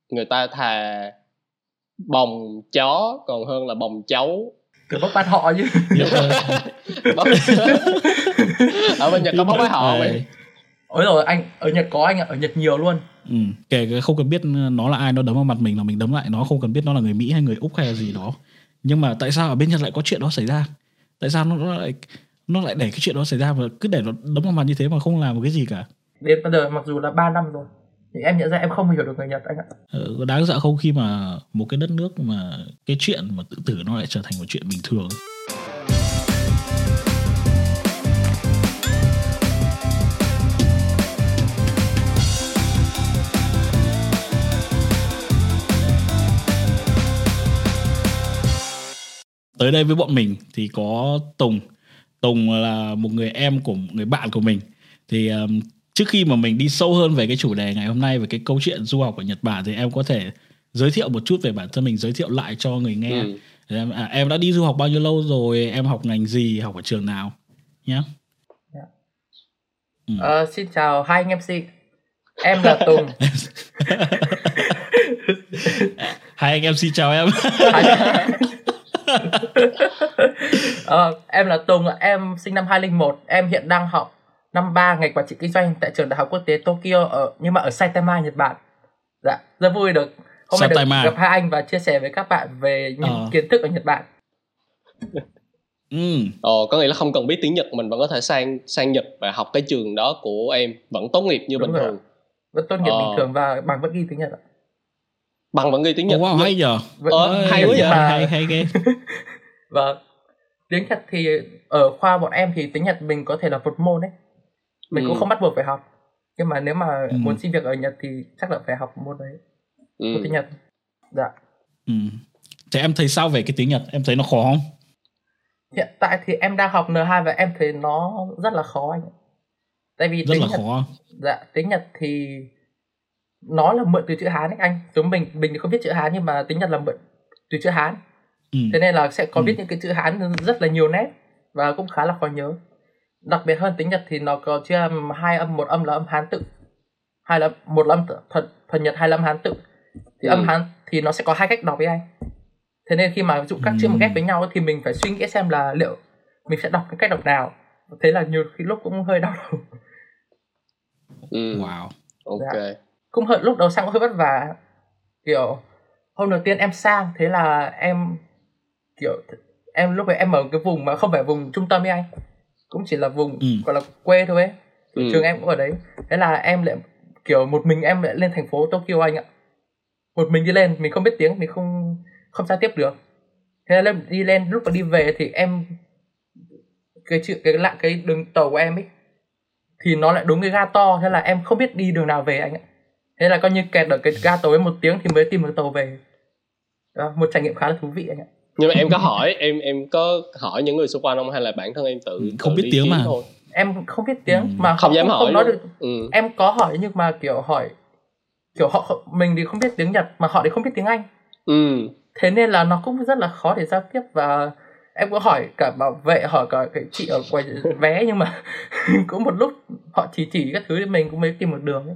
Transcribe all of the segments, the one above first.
người ta thà bồng chó còn hơn là bồng cháu. Kiểu bốc bát họ chứ. Ở bên Nhật có bốc bát họ vậy. Ôi rồi anh, ở Nhật có anh ạ, ở Nhật nhiều luôn. Kể không cần biết nó là ai, nó đấm vào mặt mình là mình đấm lại nó, không cần biết nó là người Mỹ hay người Úc hay là gì đó. Nhưng mà tại sao ở bên Nhật lại có chuyện đó xảy ra? Tại sao nó lại để cái chuyện đó xảy ra và cứ để nó đấm vào mặt như thế mà không làm một cái gì cả? Đến bây giờ mặc dù là 3 năm rồi thì em nhận ra em không hiểu được người Nhật anh ạ. Có đáng sợ không khi mà một cái đất nước mà cái chuyện mà tự tử nó lại trở thành một chuyện bình thường? Tới đây với bọn mình thì có Tùng. Tùng là một người em của người bạn của mình. Thì trước khi mà mình đi sâu hơn về cái chủ đề ngày hôm nay, về cái câu chuyện du học ở Nhật Bản, thì em có thể giới thiệu một chút về bản thân mình, giới thiệu lại cho người nghe. Em đã đi du học bao nhiêu lâu rồi, em học ngành gì, học ở trường nào nhé. Xin chào hai anh MC. Em là Tùng. Hai anh MC chào em. Em là Tùng, em sinh năm 2001, em hiện đang học năm 3 ngành quản trị kinh doanh tại trường Đại học Quốc tế Tokyo nhưng mà ở Saitama, Nhật Bản. Dạ, rất vui được hôm nay được gặp hai anh và chia sẻ với các bạn về những kiến thức ở Nhật Bản. Có nghĩa là không cần biết tiếng Nhật, mình vẫn có thể sang Nhật và học cái trường đó của em, vẫn tốt nghiệp như bình thường. Vẫn tốt nghiệp bình thường và bằng vẫn ghi tiếng Nhật ạ. Bằng vẫn ghi tiếng Nhật. Wow, hay giờ. Hay quá vậy. Hay ghê. Và tiếng Nhật thì ở khoa bọn em thì tiếng Nhật mình có thể là một môn đấy. Mình cũng không bắt buộc phải học. Nhưng mà nếu mà muốn xin việc ở Nhật thì chắc là phải học môn đấy. Môn tiếng Nhật. Dạ. Thế em thấy sao về cái tiếng Nhật? Em thấy nó khó không? Hiện tại thì em đang học N2 và em thấy nó rất là khó anh. Tại vì rất tiếng là Nhật, khó. Dạ, tiếng Nhật thì nó là mượn từ chữ Hán ấy anh. Giống mình thì không biết chữ Hán nhưng mà tiếng Nhật là mượn từ chữ Hán. Thế nên là sẽ có biết những cái chữ Hán rất là nhiều nét và cũng khá là khó nhớ. Đặc biệt hơn tiếng Nhật thì nó có chia hai âm, một âm là âm Hán tự, hai là một âm thuần Nhật, hai là âm Hán tự. Thì âm Hán thì nó sẽ có hai cách đọc với anh. Thế nên khi mà ví dụ các chữ mà ghép với nhau thì mình phải suy nghĩ xem là liệu mình sẽ đọc cái cách đọc nào. Thế là nhiều khi lúc cũng hơi đau đầu. Wow. Ok. Dạ. Cũng lúc đầu sang cũng hơi vất vả. Kiểu hôm đầu tiên em sang, thế là em lúc ấy em ở cái vùng mà không phải vùng trung tâm ấy anh, cũng chỉ là vùng gọi là quê thôi ấy. Trường em cũng ở đấy. Thế là em lại kiểu một mình em lại lên thành phố Tokyo anh ạ. Một mình đi lên, mình không biết tiếng, mình không giao tiếp được. Thế là đi lên, lúc mà đi về thì em cái đường tàu của em ấy thì nó lại đúng cái ga to, thế là em không biết đi đường nào về anh ạ. Thế là coi như kẹt ở cái ga tàu ấy 1 tiếng thì mới tìm được tàu về. Đó, một trải nghiệm khá là thú vị anh ạ. Nhưng mà em có hỏi em có hỏi những người xung quanh không, hay là bản thân em tự không biết tiếng mà thôi? Em không biết tiếng mà không dám hỏi, không nói được. Em có hỏi nhưng mà kiểu họ mình thì không biết tiếng Nhật mà họ thì không biết tiếng Anh. Thế nên là nó cũng rất là khó để giao tiếp. Và em có hỏi cả bảo vệ, hỏi cả cái chị ở quầy vé nhưng mà cũng một lúc họ chỉ các thứ thì mình cũng mới tìm một đường ấy.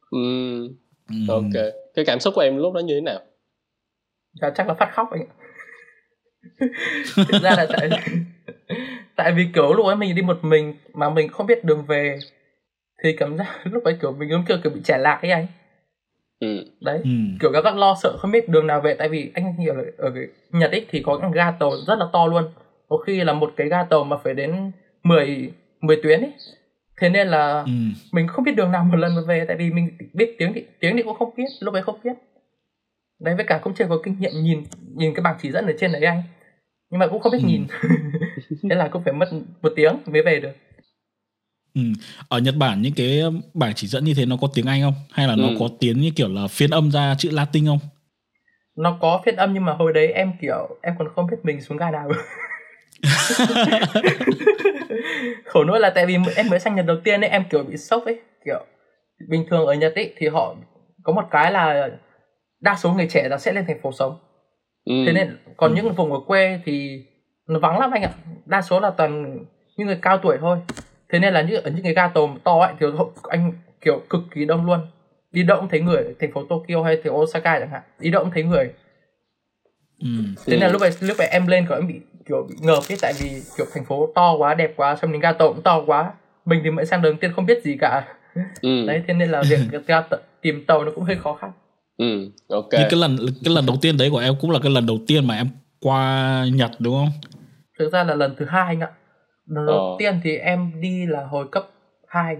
Ok. Cái cảm xúc của em lúc đó như thế nào? Chắc là phát khóc anh ạ. Thực ra là tại vì kiểu lúc ấy mình đi một mình mà mình không biết đường về thì cảm giác lúc ấy kiểu mình giống kiểu bị trẻ lạc ấy anh. Đấy, kiểu các lo sợ không biết đường nào về. Tại vì anh hiểu là ở cái Nhật ấy thì có cái ga tàu rất là to luôn, có khi là một cái ga tàu mà phải đến 10 tuyến ấy. Thế nên là mình không biết đường nào một lần mà về. Tại vì mình biết tiếng thì cũng không biết, lúc ấy không biết. Đấy, với cả cũng chưa có kinh nghiệm nhìn cái bảng chỉ dẫn ở trên đấy anh, nhưng mà cũng không biết nhìn. Thế là cũng phải mất 1 tiếng mới về được. Ở Nhật Bản những cái bảng chỉ dẫn như thế nó có tiếng Anh không? Hay là nó có tiếng như kiểu là phiên âm ra chữ Latin không? Nó có phiên âm nhưng mà hồi đấy em còn không biết mình xuống ga nào. Khổ nỗi là tại vì em mới sang Nhật đầu tiên ấy, em kiểu bị sốc ấy. Kiểu bình thường ở Nhật ấy thì họ có một cái là đa số người trẻ là sẽ lên thành phố sống. Thế nên còn những vùng ở quê thì nó vắng lắm anh ạ. Đa số là toàn những người cao tuổi thôi. Thế nên là ở những cái ga tàu to ấy thì anh kiểu cực kỳ đông luôn. đi đâu cũng thấy người, thành phố Tokyo hay thành phố Osaka chẳng hạn, đi đâu cũng thấy người. Thế nên là lúc ấy em lên em bị ngợp ấy, tại vì kiểu thành phố to quá, đẹp quá, xong đến Gato cũng to quá, mình thì mới sang đầu tiên không biết gì cả. Đấy, thế nên là việc tìm tàu nó cũng hơi khó khăn. Ok. Nhưng cái lần đầu tiên đấy của em cũng là cái lần đầu tiên mà em qua Nhật đúng không? Thực ra là lần thứ 2 anh ạ. Lần đầu tiên thì em đi là hồi cấp 2.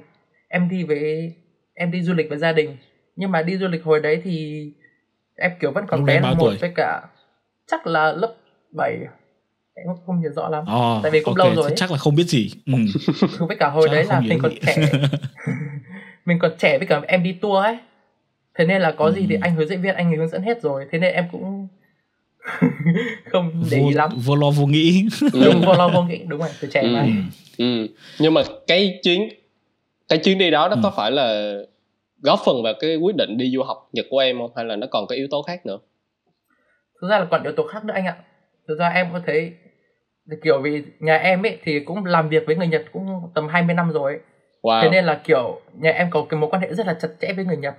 Em đi du lịch với gia đình. Nhưng mà đi du lịch hồi đấy thì em kiểu vẫn còn bé, là một với cả chắc là lớp 7. Em không nhớ rõ lắm. Tại vì cũng lâu rồi ấy. Chắc là không biết gì. Với cả hồi đấy là mình còn trẻ. Mình còn trẻ, với cả em đi tour ấy. Thế nên là có gì thì anh hướng dẫn viên anh hướng dẫn hết rồi. Thế nên em cũng không để ý lắm. Vô lo vô nghĩ. Đúng, vô lo vô nghĩ, đúng rồi, từ trẻ mà. Nhưng mà cái chuyến đi đó nó có phải là góp phần vào cái quyết định đi du học Nhật của em không? Hay là nó còn có yếu tố khác nữa? Thực ra là còn yếu tố khác nữa anh ạ. Thực ra em có thấy kiểu vì nhà em ấy thì cũng làm việc với người Nhật cũng tầm 20 năm rồi ấy. Wow. Thế nên là kiểu nhà em có cái mối quan hệ rất là chặt chẽ với người Nhật.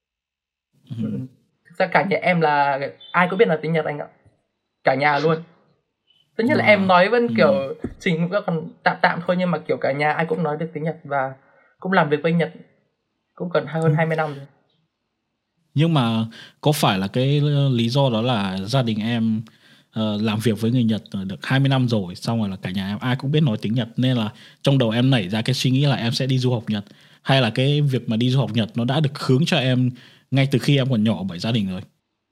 Thực ra cả nhà em là ai cũng biết là tiếng Nhật anh ạ. Cả nhà luôn. Tất nhiên là em nói vẫn kiểu trình còn tạm thôi, nhưng mà kiểu cả nhà ai cũng nói được tiếng Nhật và cũng làm việc với Nhật cũng gần hơn 20 năm rồi. Nhưng mà có phải là cái lý do đó là gia đình em làm việc với người Nhật được 20 năm rồi, xong rồi là cả nhà em ai cũng biết nói tiếng Nhật, nên là trong đầu em nảy ra cái suy nghĩ là em sẽ đi du học Nhật, hay là cái việc mà đi du học Nhật nó đã được hướng cho em ngay từ khi em còn nhỏ bởi gia đình rồi?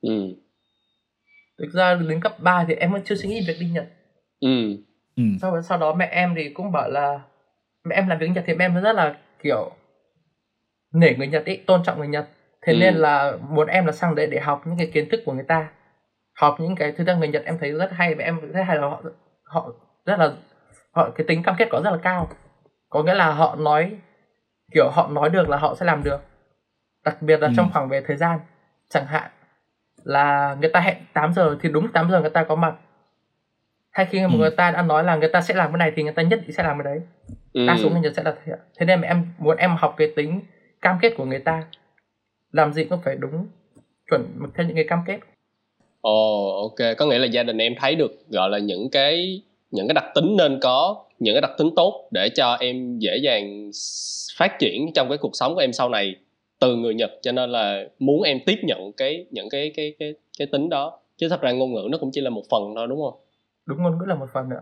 Thực ra đến cấp 3 thì em vẫn chưa suy nghĩ việc đi Nhật. Sau đó mẹ em thì cũng bảo là mẹ em làm việc Nhật thì mẹ em rất là kiểu nể người Nhật ấy, tôn trọng người Nhật. Thế nên là muốn em là sang đấy để học những cái kiến thức của người ta, học những cái thứ người Nhật em thấy rất hay. Và em rất hay là họ rất là cái tính cam kết có rất là cao. Có nghĩa là họ nói được là họ sẽ làm được. Đặc biệt là trong khoảng về thời gian, chẳng hạn là người ta hẹn 8 giờ thì đúng 8 giờ người ta có mặt. Hay khi người ta đã nói là người ta sẽ làm cái này thì người ta nhất định sẽ làm cái đấy. Đa số người Nhật sẽ là thế. Thế nên mà em muốn em học cái tính cam kết của người ta, làm gì cũng phải đúng chuẩn theo những cái cam kết. Ok, có nghĩa là gia đình em thấy được gọi là những cái đặc tính nên có, những cái đặc tính tốt để cho em dễ dàng phát triển trong cái cuộc sống của em sau này từ người Nhật, cho nên là muốn em tiếp nhận những cái tính đó. Chứ thật ra ngôn ngữ nó cũng chỉ là một phần thôi, đúng không? Đúng, ngôn ngữ là một phần nữa.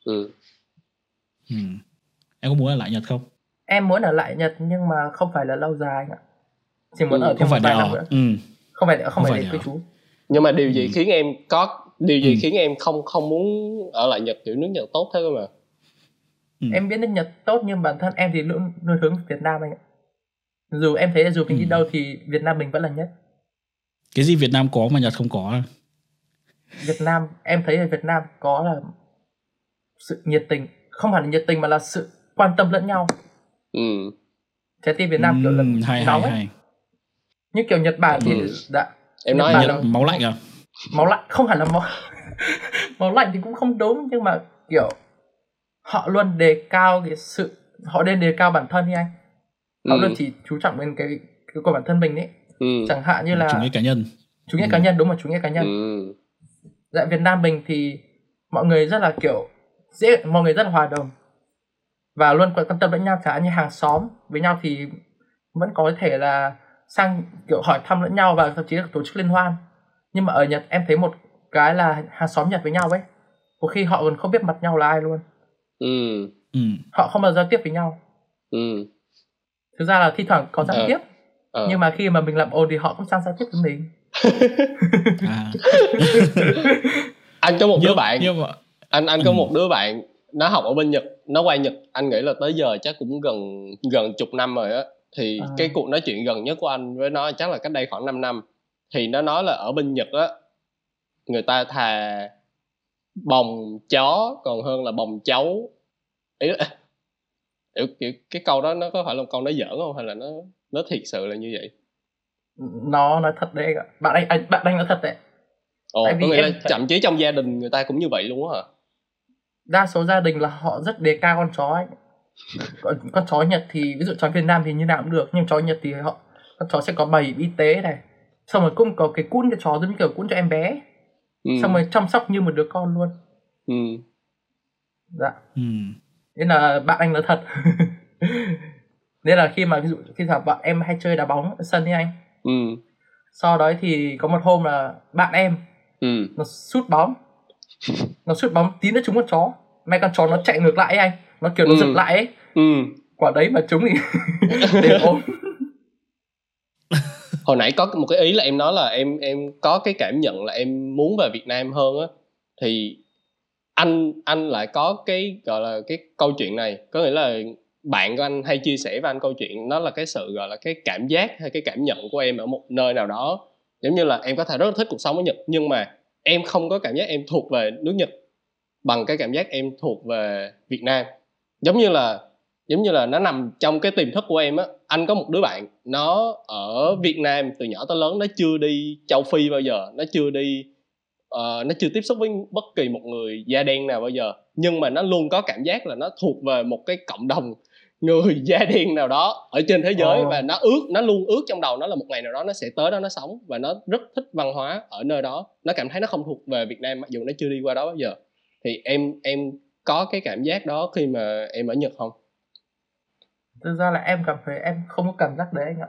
Em có muốn ở lại Nhật không? Em muốn ở lại Nhật nhưng mà không phải là lâu dài ạ. Chỉ muốn ở thêm một vài năm nữa. Không phải để cư trú. Nhưng mà điều gì khiến em không muốn ở lại Nhật, kiểu nước Nhật tốt thế cơ mà? Em biết nước Nhật tốt nhưng bản thân em thì luôn hướng Việt Nam anh ạ. Dù em thấy dù mình đi đâu thì Việt Nam mình vẫn là nhất. Cái gì Việt Nam có mà Nhật không có? Việt Nam, em thấy ở Việt Nam có là sự nhiệt tình, không hẳn là nhiệt tình mà là sự quan tâm lẫn nhau. Trái tim Việt Nam kiểu là nóng ấy. Nhưng kiểu Nhật Bản thì em nói Nhật máu lạnh à? Máu lạnh không hẳn là máu lạnh thì cũng không đúng, nhưng mà kiểu họ luôn đề cao họ nên đề cao bản thân đi anh. Họ luôn chỉ chú trọng đến cái của bản thân mình ấy. Chẳng hạn như là chủ nghĩa cá nhân. Chủ nghĩa cá nhân, đúng rồi, chủ nghĩa cá nhân. Tại Việt Nam mình thì mọi người rất là kiểu mọi người rất là hòa đồng và luôn quan tâm lẫn nhau, chẳng hạn như hàng xóm với nhau thì vẫn có thể là sang kiểu hỏi thăm lẫn nhau và thậm chí là tổ chức liên hoan. Nhưng mà ở Nhật em thấy một cái là hàng xóm Nhật với nhau ấy, có khi họ còn không biết mặt nhau là ai luôn. Họ không bao giờ giao tiếp với nhau. Thực ra là thi thoảng có giao tiếp, nhưng mà khi mà mình làm ồn thì họ cũng sang giao tiếp với mình. Anh có một đứa bạn, anh có một đứa bạn nó học ở bên Nhật, nó qua Nhật anh nghĩ là tới giờ chắc cũng gần chục năm rồi á. Thì cái cuộc nói chuyện gần nhất của anh với nó chắc là cách đây khoảng 5 năm. Thì nó nói là ở bên Nhật á, người ta thà bồng chó còn hơn là bồng cháu. Cái câu đó nó có phải là câu nói giỡn không, hay là nó thiệt sự là như vậy? Nó nói thật đấy ạ. Bạn anh nói thật đấy. Có nghĩa là thậm chí trong gia đình người ta cũng như vậy luôn á hả? Đa số gia đình là họ rất đề cao con chó ấy. Con chó Nhật thì ví dụ chó Việt Nam thì như nào cũng được, nhưng chó Nhật thì họ con chó sẽ có bảo hiểm y tế này, xong rồi cũng có cái cún cho chó giống như kiểu cún cho em bé, xong rồi chăm sóc như một đứa con luôn. Dạ. Nên là bạn anh nói thật. Nên là khi mà ví dụ khi mà bạn em hay chơi đá bóng ở sân ấy anh, sau đó thì có một hôm là bạn em nó sút bóng tí nữa trúng con chó, may con chó nó chạy ngược lại ấy anh, nó kiểu nó giật lại ấy, quả đấy mà trúng thì đều ôm. Hồi nãy có một cái ý là em nói là em có cái cảm nhận là em muốn về Việt Nam hơn á, thì anh lại có cái gọi là cái câu chuyện này, có nghĩa là bạn của anh hay chia sẻ với anh câu chuyện đó là cái sự gọi là cái cảm giác hay cái cảm nhận của em ở một nơi nào đó, giống như là em có thể rất là thích cuộc sống ở Nhật nhưng mà em không có cảm giác em thuộc về nước Nhật bằng cái cảm giác em thuộc về Việt Nam. Giống như là nó nằm trong cái tiềm thức của em á. Anh có một đứa bạn, nó ở Việt Nam từ nhỏ tới lớn, nó chưa đi châu Phi bao giờ, nó chưa tiếp xúc với bất kỳ một người da đen nào bao giờ, nhưng mà nó luôn có cảm giác là nó thuộc về một cái cộng đồng người da đen nào đó ở trên thế giới, và nó luôn ước trong đầu nó là một ngày nào đó nó sẽ tới đó nó sống, và nó rất thích văn hóa ở nơi đó. Nó cảm thấy nó không thuộc về Việt Nam mặc dù nó chưa đi qua đó bao giờ. Thì em có cái cảm giác đó khi mà em ở Nhật không? Thực ra là em cảm thấy em không có cảm giác đấy anh ạ.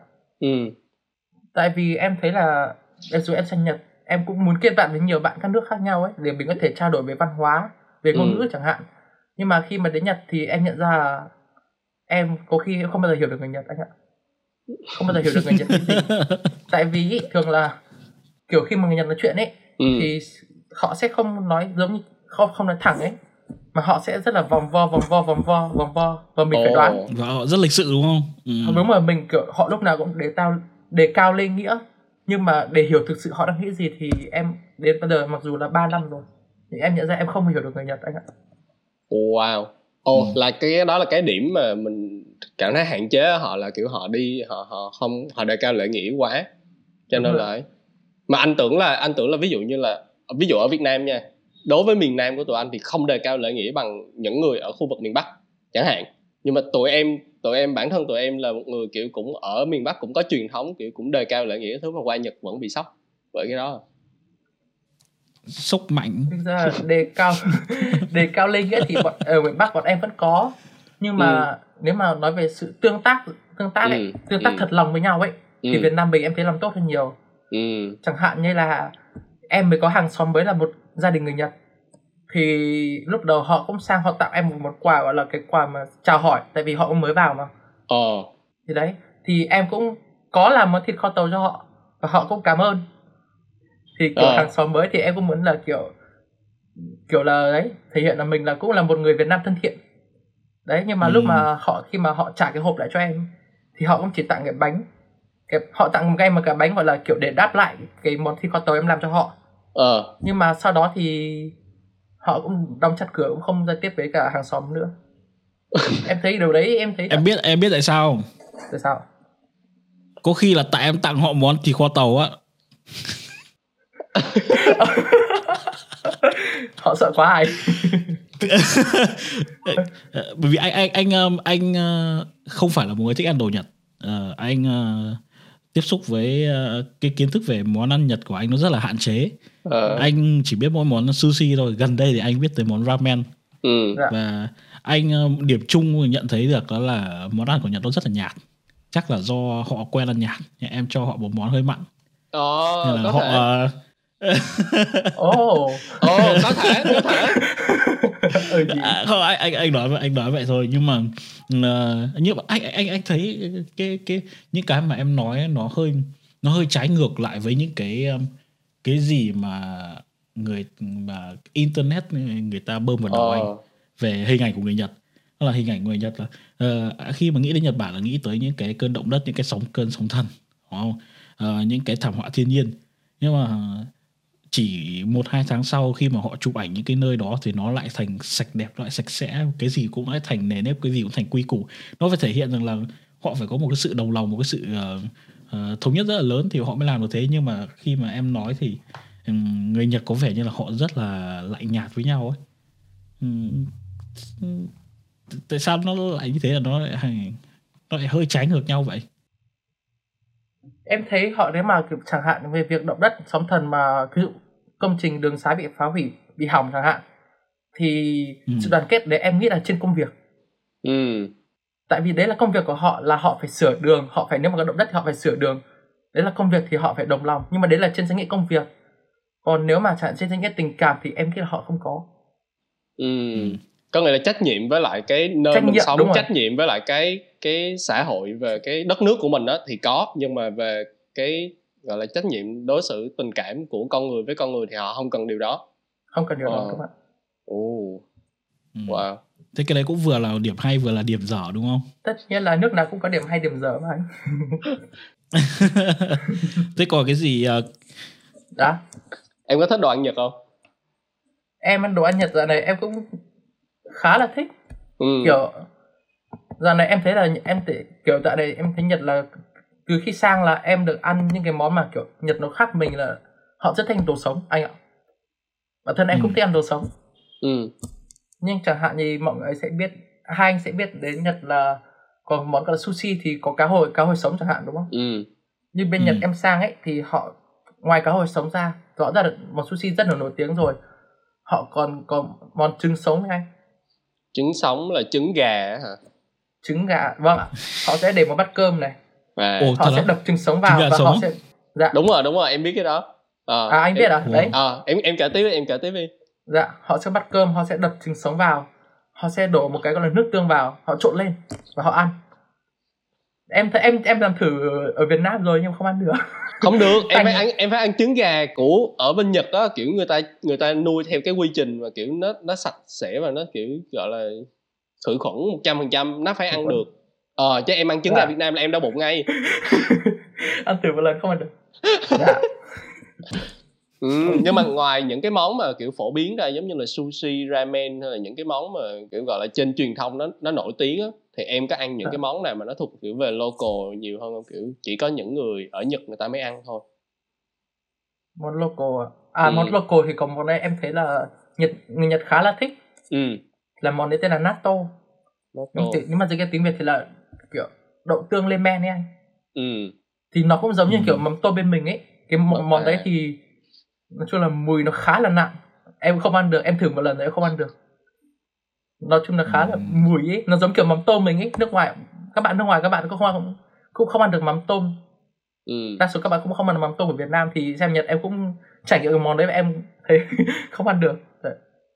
Tại vì em thấy là dù em sang Nhật, em cũng muốn kết bạn với nhiều bạn các nước khác nhau ấy, để mình có thể trao đổi về văn hóa, về ngôn ngữ chẳng hạn. Nhưng mà khi mà đến Nhật thì em nhận ra là em có khi không bao giờ hiểu được người Nhật anh ạ. Không bao giờ hiểu được người Nhật cái gì. Tại vì thường là kiểu khi mà người Nhật nói chuyện ấy, thì họ sẽ không nói giống như không nói thẳng ấy, mà họ sẽ rất là vòng vo và mình phải đoán. Và họ rất lịch sự đúng không? Đúng rồi, mình kiểu họ lúc nào cũng đề cao lên nghĩa, nhưng mà để hiểu thực sự họ đang nghĩ gì thì em đến bây giờ mặc dù là 3 năm rồi thì em nhận ra em không hiểu được người Nhật anh ạ. Wow. Là cái đó là cái điểm mà mình cảm thấy hạn chế họ, là kiểu họ đề cao lễ nghĩa quá, cho nên là mà anh tưởng là ví dụ ở Việt Nam nha, đối với miền Nam của tụi anh thì không đề cao lễ nghĩa bằng những người ở khu vực miền Bắc chẳng hạn. Nhưng mà tụi em bản thân tụi em là một người kiểu cũng ở miền Bắc, cũng có truyền thống kiểu cũng đề cao lễ nghĩa, thứ mà qua Nhật vẫn bị sốc bởi cái đó. Sốc mạnh. Thực ra đề cao lễ nghĩa thì ở miền Bắc bọn em vẫn có, nhưng mà nếu mà nói về sự tương tác thật lòng với nhau ấy, thì Việt Nam mình em thấy làm tốt hơn nhiều. Chẳng hạn như là em mới có hàng xóm mới là một gia đình người Nhật, thì lúc đầu họ cũng sang, họ tặng em một món quà gọi là cái quà mà chào hỏi, tại vì họ cũng mới vào mà. Thì đấy, thì em cũng có làm món thịt kho tàu cho họ và họ cũng cảm ơn. Thì kiểu hàng xóm mới thì em cũng muốn là kiểu là đấy, thể hiện là mình là cũng là một người Việt Nam thân thiện. Đấy, nhưng mà lúc mà khi mà họ trả cái hộp lại cho em thì họ cũng chỉ tặng cái bánh. Họ tặng một cái bánh gọi là kiểu để đáp lại cái món thịt kho tàu em làm cho họ. Nhưng mà sau đó thì họ cũng đóng chặt cửa, cũng không giao tiếp với cả hàng xóm nữa. Em thấy điều đấy, em biết tại sao? Tại sao? Có khi là tại em tặng họ món thịt kho tàu á. Họ sợ quá ai. Bởi vì anh không phải là một người thích ăn đồ Nhật. Anh tiếp xúc với cái kiến thức về món ăn Nhật của anh nó rất là hạn chế. Anh chỉ biết mỗi món sushi thôi. Gần đây thì anh biết tới món ramen. Và anh điểm chung nhận thấy được đó là món ăn của Nhật nó rất là nhạt. Chắc là do họ quen ăn nhạt. Em cho họ một món hơi mặn. Nên là họ có thể. Không, anh nói vậy thôi, nhưng mà anh thấy cái những cái mà em nói nó hơi trái ngược lại với những cái gì mà internet người ta bơm vào đầu anh về hình ảnh của người Nhật. Đó là hình ảnh của người Nhật là khi mà nghĩ đến Nhật Bản là nghĩ tới những cái cơn động đất, những cái cơn sóng thần, đúng không? Những cái thảm họa thiên nhiên. Nhưng mà chỉ 1-2 tháng sau khi mà họ chụp ảnh những cái nơi đó thì nó lại thành sạch đẹp, nó lại sạch sẽ, cái gì cũng lại thành nề nếp, cái gì cũng thành quy củ. Nó phải thể hiện rằng là họ phải có một cái sự đồng lòng, một cái sự thống nhất rất là lớn thì họ mới làm được thế. Nhưng mà khi mà em nói thì người Nhật có vẻ như là họ rất là lạnh nhạt với nhau ấy. Tại sao nó lại như thế, là nó lại hơi trái ngược nhau vậy? Em thấy họ nếu mà chẳng hạn về việc động đất, sóng thần mà ví dụ công trình đường xá bị phá hủy, bị hỏng chẳng hạn, thì sự đoàn kết đấy em nghĩ là trên công việc. Tại vì đấy là công việc của họ, là họ phải sửa đường, họ phải, nếu mà có động đất thì họ phải sửa đường. Đấy là công việc thì họ phải đồng lòng, nhưng mà đấy là trên danh nghĩa công việc. Còn nếu mà trên danh nghĩa tình cảm thì em nghĩ là họ không có. Có nghĩa là trách nhiệm với lại cái nơi mình sống, trách nhiệm với lại cái xã hội và cái đất nước của mình đó thì có, nhưng mà về cái gọi là trách nhiệm đối xử tình cảm của con người với con người thì họ không cần điều đó. Không cần điều đó các bạn. Wow. Thế cái đấy cũng vừa là điểm hay vừa là điểm dở đúng không? Tất nhiên là nước nào cũng có điểm hay điểm dở mà anh. Thế còn cái gì đó? Em có thích đồ ăn Nhật không? Em ăn đồ ăn Nhật dạo này em cũng khá là thích. Kiểu dạo này em thấy là kiểu dạo này em thấy Nhật là từ khi sang là em được ăn những cái món mà kiểu Nhật nó khác mình, là họ rất thích đồ sống anh ạ. Bản thân em cũng thích ăn đồ sống. Nhưng chẳng hạn như mọi người sẽ biết, hai anh sẽ biết đến Nhật là còn món gọi là sushi thì có cá hồi sống chẳng hạn đúng không? Như bên Nhật em sang ấy thì họ ngoài cá hồi sống ra, rõ ra được món sushi rất là nổi tiếng rồi, họ còn có món trứng sống anh. Trứng sống là trứng gà hả? Trứng gà, vâng ạ. Họ sẽ để một bát cơm này, họ sẽ đập trứng sống vào và họ sẽ đúng rồi em biết cái đó. Anh biết à? Đấy. Em kể tiếp đi. Dạ, họ sẽ bắt cơm, họ sẽ đập trứng sống vào, họ sẽ đổ một cái gọi là nước tương vào, họ trộn lên và họ ăn. Em làm thử ở Việt Nam rồi nhưng không ăn được. Không được, em phải ăn trứng gà của ở bên Nhật đó, kiểu người ta nuôi theo cái quy trình mà kiểu nó sạch sẽ và nó kiểu gọi là khử khuẩn 100%, nó phải ăn được. Chứ em ăn trứng gà Việt Nam là em đau bụng ngay. Ăn thử một lần không ăn được. Dạ. Nhưng mà ngoài những cái món mà kiểu phổ biến ra giống như là sushi, ramen hay là những cái món mà kiểu gọi là trên truyền thông nó nổi tiếng á, thì em có ăn những cái món nào mà nó thuộc kiểu về local nhiều hơn không? Kiểu chỉ có những người ở Nhật người ta mới ăn thôi. Món local món local thì có món này em thấy là người Nhật khá là thích. Là món đấy tên là natto. Nhưng mà cái tiếng Việt thì là kiểu đậu tương lên men ấy anh. Thì nó cũng giống như kiểu mắm tôm bên mình ấy. Cái món đấy thì nói chung là mùi nó khá là nặng, em không ăn được, em thử một lần rồi em không ăn được. Nói chung là khá là mùi ấy, nó giống kiểu mắm tôm mình ấy. Các bạn nước ngoài các bạn cũng không ăn được mắm tôm. Đa số các bạn cũng không ăn được mắm tôm của Việt Nam, thì xem Nhật em cũng trải nghiệm cái món đấy và em thấy không ăn được. Đấy.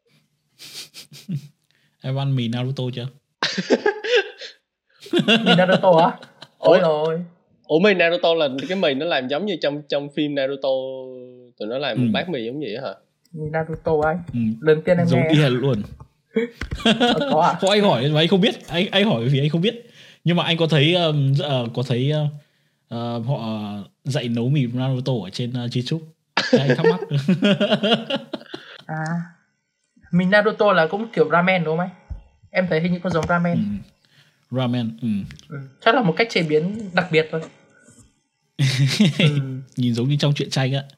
Em ăn mì Naruto chưa? Mì Naruto á? Ôi rồi. Ủa mì Naruto là cái mì nó làm giống như trong phim Naruto, tụi nó làm một bát mì giống vậy hả? Mì Naruto anh. Lần tiên em giống nghe. Giống y hệt luôn. Có à? Anh hỏi mà anh không biết, anh hỏi vì anh không biết. Nhưng mà anh có thấy họ dạy nấu mì Naruto ở trên YouTube. Anh thắc mắc. Mì Naruto là cũng kiểu ramen đúng không anh? Em thấy hình như có giống ramen. Ramen. Chắc là một cách chế biến đặc biệt thôi. Nhìn giống như trong truyện tranh á.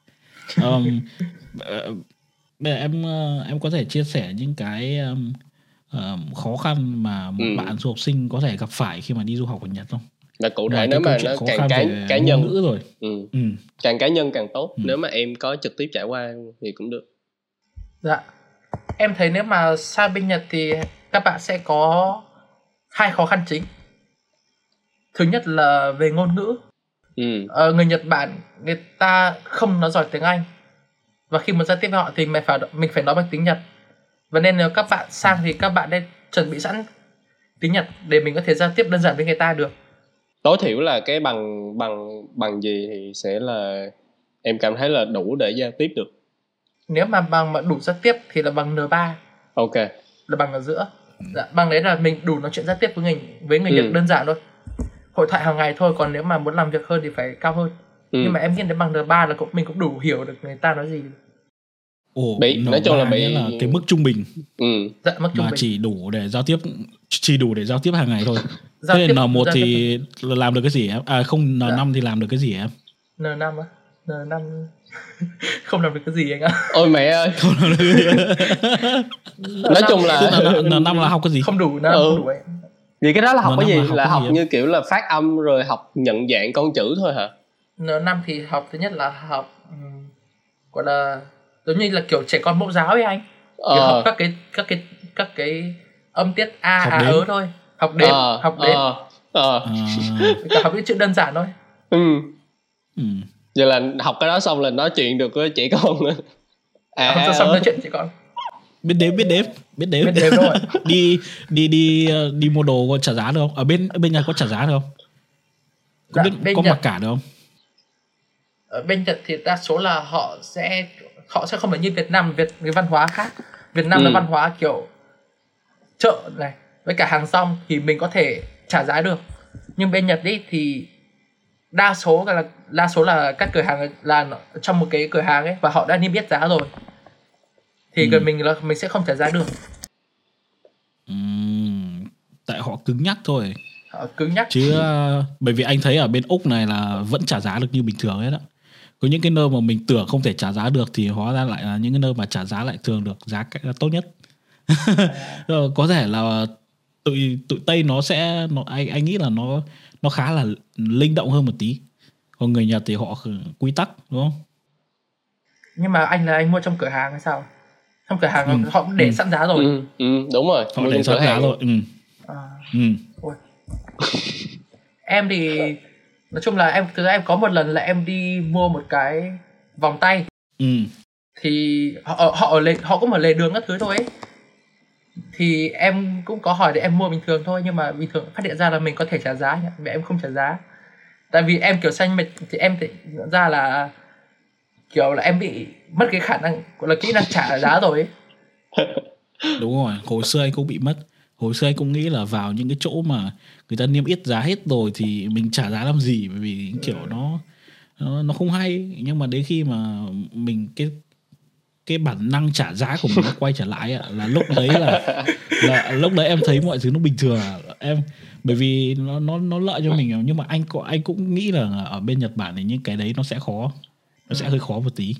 Bây giờ em có thể chia sẻ những cái khó khăn mà một bạn du học sinh có thể gặp phải khi mà đi du học ở Nhật không? Là cụ thể nếu mà nó càng cá nhân ngữ rồi. Càng cá nhân càng tốt. Nếu mà em có trực tiếp trải qua thì cũng được. Dạ. Em thấy nếu mà sang bên Nhật thì các bạn sẽ có hai khó khăn chính. Thứ nhất là về ngôn ngữ. Người Nhật Bản người ta không nói giỏi tiếng Anh, và khi mà giao tiếp với họ thì mình phải nói bằng tiếng Nhật. Và nên nếu các bạn sang thì các bạn nên chuẩn bị sẵn tiếng Nhật để mình có thể giao tiếp đơn giản với người ta được. Tối thiểu là cái bằng gì thì sẽ là em cảm thấy là đủ để giao tiếp được. Nếu mà bằng mà đủ giao tiếp thì là bằng N3. Ok. Là bằng ở giữa. Bằng đấy là mình đủ nói chuyện giao tiếp với người Nhật đơn giản thôi. Hội thoại hàng ngày thôi, còn nếu mà muốn làm việc hơn thì phải cao hơn. Nhưng mà em nghĩ đến bằng N3 là mình cũng đủ hiểu được người ta nói gì. Nói chung là cái mức trung bình. Dạ, mức trung mà bình. chỉ đủ để giao tiếp hàng ngày thôi. Thế nên N1 thì làm được cái gì em? Không, N5 thì làm được cái gì em? N5 á? N5 không làm được cái gì anh ạ. Ôi mẹ ơi. Không làm được cái gì. Nói chung là N5 là học cái gì? Không đủ, không đủ ấy. Vì cái đó là học cái gì? Là học như kiểu là phát âm rồi học nhận dạng con chữ thôi hả? N5 thì học thứ nhất là học gọi là giống như là kiểu trẻ con mẫu giáo ấy anh. Kiểu học các cái âm tiết a Học a đếm. ớ thôi, học đếm cả học những chữ đơn giản thôi. Vậy là học cái đó xong là nói chuyện được với trẻ con nữa. Xong nói chuyện trẻ con. Biết đếm rồi. đi mua đồ có trả giá được không? Ở bên Nhật có trả giá được không? Có biết có mặc cả được không? Ở bên Nhật thì đa số là họ sẽ không phải như Việt Nam. Cái văn hóa khác. Việt Nam là văn hóa kiểu chợ này với cả hàng rong thì mình có thể trả giá được. Nhưng bên Nhật ý thì đa số là các cửa hàng là trong một cái cửa hàng ấy và họ đã niêm yết giá rồi. Thì gần mình sẽ không trả giá được. Tại họ cứng nhắc thôi. Họ cứng nhắc. Chứ bởi vì anh thấy ở bên Úc này là vẫn trả giá được như bình thường hết á. Có những cái nơi mà mình tưởng không thể trả giá được thì hóa ra lại là những cái nơi mà trả giá lại thường được giá tốt nhất. Có thể là tụi Tây nó sẽ anh nghĩ là nó khá là linh động hơn một tí. Còn người Nhật thì họ quy tắc, đúng không? Nhưng mà anh mua trong cửa hàng hay sao? Trong cửa hàng họ cũng để sẵn giá rồi. Đúng rồi. Họ để sẵn giá rồi. Em thì nói chung là thực ra em có một lần là em đi mua một cái vòng tay. Thì họ cũng ở lề đường các thứ thôi ấy. Thì em cũng có hỏi để em mua bình thường thôi, nhưng mà bình thường phát hiện ra là mình có thể trả giá, nhưng em không trả giá. Tại vì em kiểu xanh mệt thì em thì nhận ra là kiểu là em bị mất cái khả năng gọi là kỹ năng trả giá rồi ấy. Đúng rồi, hồi xưa anh cũng bị mất. Hồi xưa anh cũng nghĩ là vào những cái chỗ mà người ta niêm yết giá hết rồi thì mình trả giá làm gì, bởi vì kiểu nó không hay. Nhưng mà đến khi mà mình cái bản năng trả giá của mình nó quay trở lại là lúc đấy là lúc đấy em thấy mọi thứ nó bình thường. Bởi vì nó lợi cho mình. Nhưng mà anh cũng nghĩ là ở bên Nhật Bản thì những cái đấy nó sẽ khó, nó sẽ hơi khó một tí.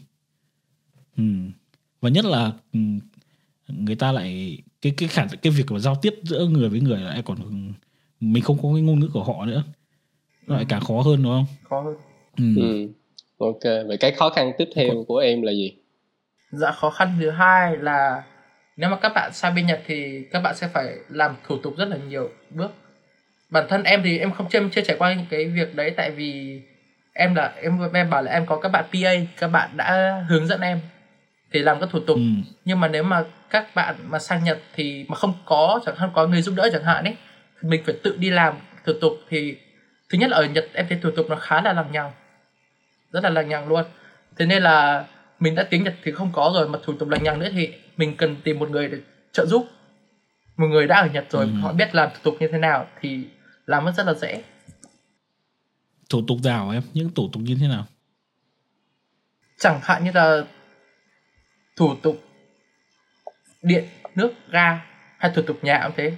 Và nhất là người ta lại cái việc mà giao tiếp giữa người với người lại còn mình không có cái ngôn ngữ của họ nữa, nó lại càng khó hơn, đúng không? Khó hơn. Ok, vậy cái khó khăn tiếp theo của em là gì? Dạ, khó khăn thứ hai là nếu mà các bạn sang bên Nhật thì các bạn sẽ phải làm thủ tục rất là nhiều bước. Bản thân em thì em chưa trải qua những cái việc đấy, tại vì em bảo là em có các bạn PA, các bạn đã hướng dẫn em thì làm các thủ tục. Nhưng mà nếu mà các bạn mà sang Nhật thì mà không có người giúp đỡ chẳng hạn ấy, thì mình phải tự đi làm thủ tục. Thì thứ nhất là ở Nhật em thấy thủ tục nó khá là lằng nhằng, rất là lằng nhằng luôn. Thế nên là mình đã tiếng Nhật thì không có rồi, mà thủ tục lằng nhằng nữa thì mình cần tìm một người để trợ giúp, một người đã ở Nhật rồi, họ biết làm thủ tục như thế nào thì làm nó rất là dễ. Thủ tục nào em? Những thủ tục như thế nào? Chẳng hạn như là thủ tục điện, nước, ga hay thủ tục nhà cũng thế.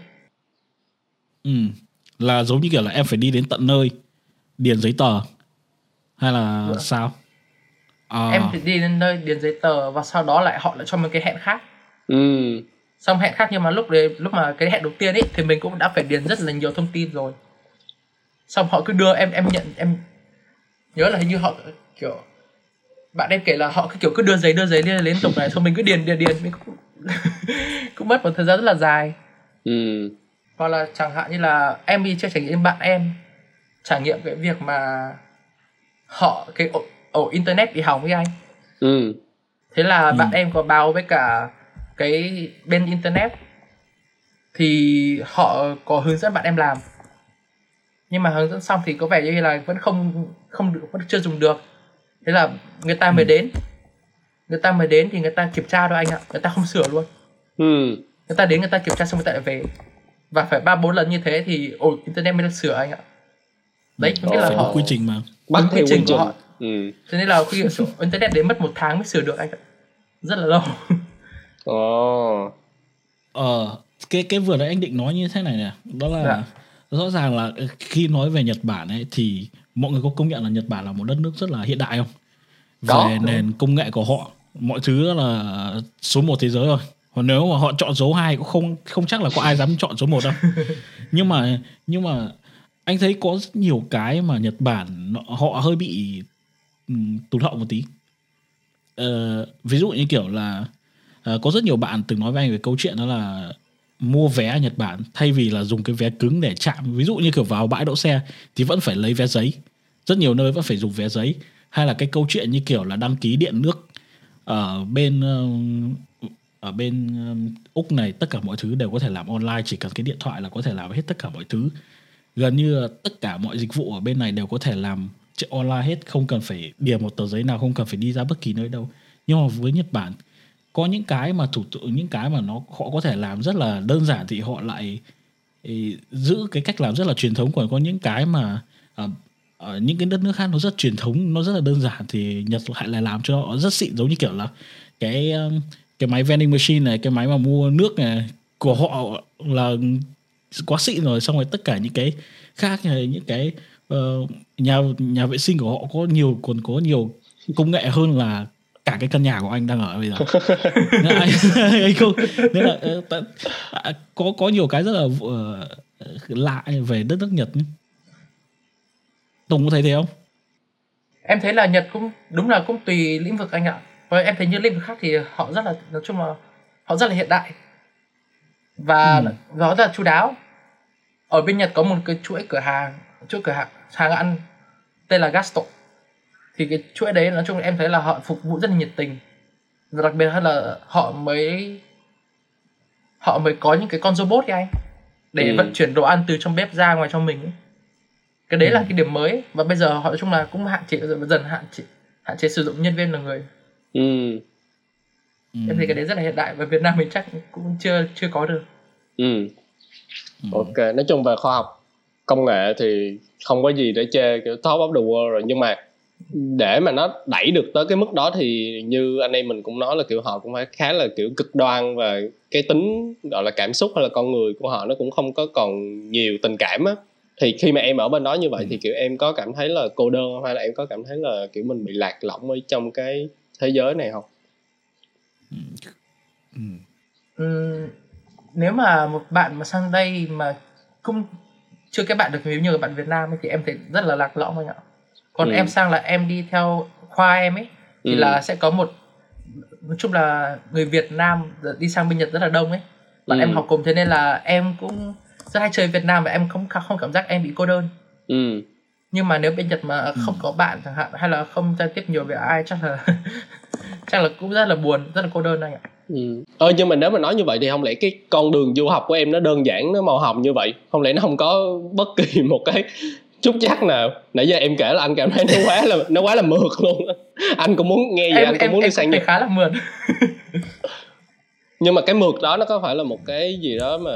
Là giống như kiểu là em phải đi đến tận nơi điền giấy tờ hay là sao? Em thì đi đến nơi điền giấy tờ và sau đó họ lại cho mình cái hẹn khác. Xong hẹn khác, nhưng mà lúc mà cái hẹn đầu tiên ấy thì mình cũng đã phải điền rất là nhiều thông tin rồi. Xong họ cứ đưa em nhớ là hình như họ kiểu bạn em kể là họ cứ đưa giấy liên tục này, xong mình cứ điền mình cũng mất một thời gian rất là dài. Hoặc là chẳng hạn như là em đi chơi trải nghiệm bạn em trải nghiệm cái việc mà họ cái ổ internet bị hỏng với anh. Thế là bạn em có báo với cả cái bên internet thì họ có hướng dẫn bạn em làm, nhưng mà hướng dẫn xong thì có vẻ như là vẫn vẫn chưa dùng được. Thế là người ta mới đến thì người ta kiểm tra thôi anh ạ, người ta không sửa luôn. Người ta đến, người ta kiểm tra xong người ta lại về, và phải 3-4 lần như thế thì ổ internet mới được sửa anh ạ. Đấy, có nghĩa là họ quy trình mà bắt theo quy trình của họ. Thế nên là khi sửa internet đến mất 1 tháng mới sửa được anh ạ, rất là lâu. Cái vừa nãy anh định nói như thế này nè, đó là rõ ràng là khi nói về Nhật Bản ấy thì mọi người có công nhận là Nhật Bản là một đất nước rất là hiện đại không? Về nền công nghệ của họ, mọi thứ là số 1 thế giới rồi. Còn nếu mà họ chọn số 2 cũng không chắc là có ai dám chọn số 1 đâu. Nhưng mà anh thấy có rất nhiều cái mà Nhật Bản họ hơi bị tụt hậu một tí. Ví dụ như kiểu là có rất nhiều bạn từng nói với anh về câu chuyện đó là mua vé ở Nhật Bản thay vì là dùng cái vé cứng để chạm, ví dụ như kiểu vào bãi đỗ xe thì vẫn phải lấy vé giấy, rất nhiều nơi vẫn phải dùng vé giấy. Hay là cái câu chuyện như kiểu là đăng ký điện nước ở bên Úc này, tất cả mọi thứ đều có thể làm online, chỉ cần cái điện thoại là có thể làm hết tất cả mọi thứ. Gần như là tất cả mọi dịch vụ ở bên này đều có thể làm online hết, không cần phải điền một tờ giấy nào, không cần phải đi ra bất kỳ nơi đâu. Nhưng mà với Nhật Bản có những cái mà những cái mà họ có thể làm rất là đơn giản thì họ lại giữ cái cách làm rất là truyền thống. Còn có những cái mà ở những cái đất nước khác nó rất truyền thống, nó rất là đơn giản thì Nhật lại làm cho họ rất xịn, giống như kiểu là cái máy vending machine này, cái máy mà mua nước này của họ là quá xịn rồi. Xong rồi tất cả những cái khác này, những cái nhà vệ sinh của họ còn có nhiều công nghệ hơn là cả cái căn nhà của anh đang ở bây giờ. Nên là có nhiều cái rất là lạ về đất nước Nhật. Tùng có thấy thế không? Em thấy là Nhật cũng đúng là cũng tùy lĩnh vực anh ạ. Và em thấy như lĩnh vực khác thì họ rất là, nói chung là họ rất là hiện đại và rất là chu đáo. Ở bên Nhật có một cái chuỗi cửa hàng hàng ăn tên là Gasto. Thì cái chuỗi đấy nói chung là em thấy là họ phục vụ rất là nhiệt tình, và đặc biệt hơn là họ mới có những cái con robot ấy anh, để vận chuyển đồ ăn từ trong bếp ra ngoài cho mình ấy. Cái đấy là cái điểm mới, và bây giờ họ nói chung là cũng dần hạn chế sử dụng nhân viên là người. Em thấy cái đấy rất là hiện đại, và Việt Nam mình chắc cũng chưa có được. Ok, nói chung về khoa học công nghệ thì không có gì để chê, kiểu top of the world rồi. Nhưng mà để mà nó đẩy được tới cái mức đó thì như anh em mình cũng nói là kiểu họ cũng phải khá là kiểu cực đoan, và cái tính gọi là cảm xúc hay là con người của họ nó cũng không có còn nhiều tình cảm á. Thì khi mà em ở bên đó như vậy thì kiểu em có cảm thấy là cô đơn không, hay là em có cảm thấy là kiểu mình bị lạc lõng ở trong cái thế giới này không? Nếu mà một bạn mà sang đây mà cũng chưa kết bạn được với nhiều bạn Việt Nam ấy, thì em thấy rất là lạc lõng anh ạ. Còn em sang là em đi theo khoa em ấy thì là sẽ có một, nói chung là người Việt Nam đi sang bên Nhật rất là đông ấy, bạn em học cùng, thế nên là em cũng rất hay chơi Việt Nam và em không cảm giác em bị cô đơn. Nhưng mà nếu bên Nhật mà không có bạn chẳng hạn, hay là không giao tiếp nhiều với ai, chắc là cũng rất là buồn, rất là cô đơn anh ạ. Nhưng mà nếu mà nói như vậy thì không lẽ cái con đường du học của em nó đơn giản, nó màu hồng như vậy, không lẽ nó không có bất kỳ một cái chút chắc nào? Nãy giờ em kể là anh cảm thấy nó quá là mượt luôn. Anh cũng muốn nghe vậy, anh cũng muốn đi sang Nhật. Khá là mượt. Nhưng mà cái mượt đó nó có phải là một cái gì đó mà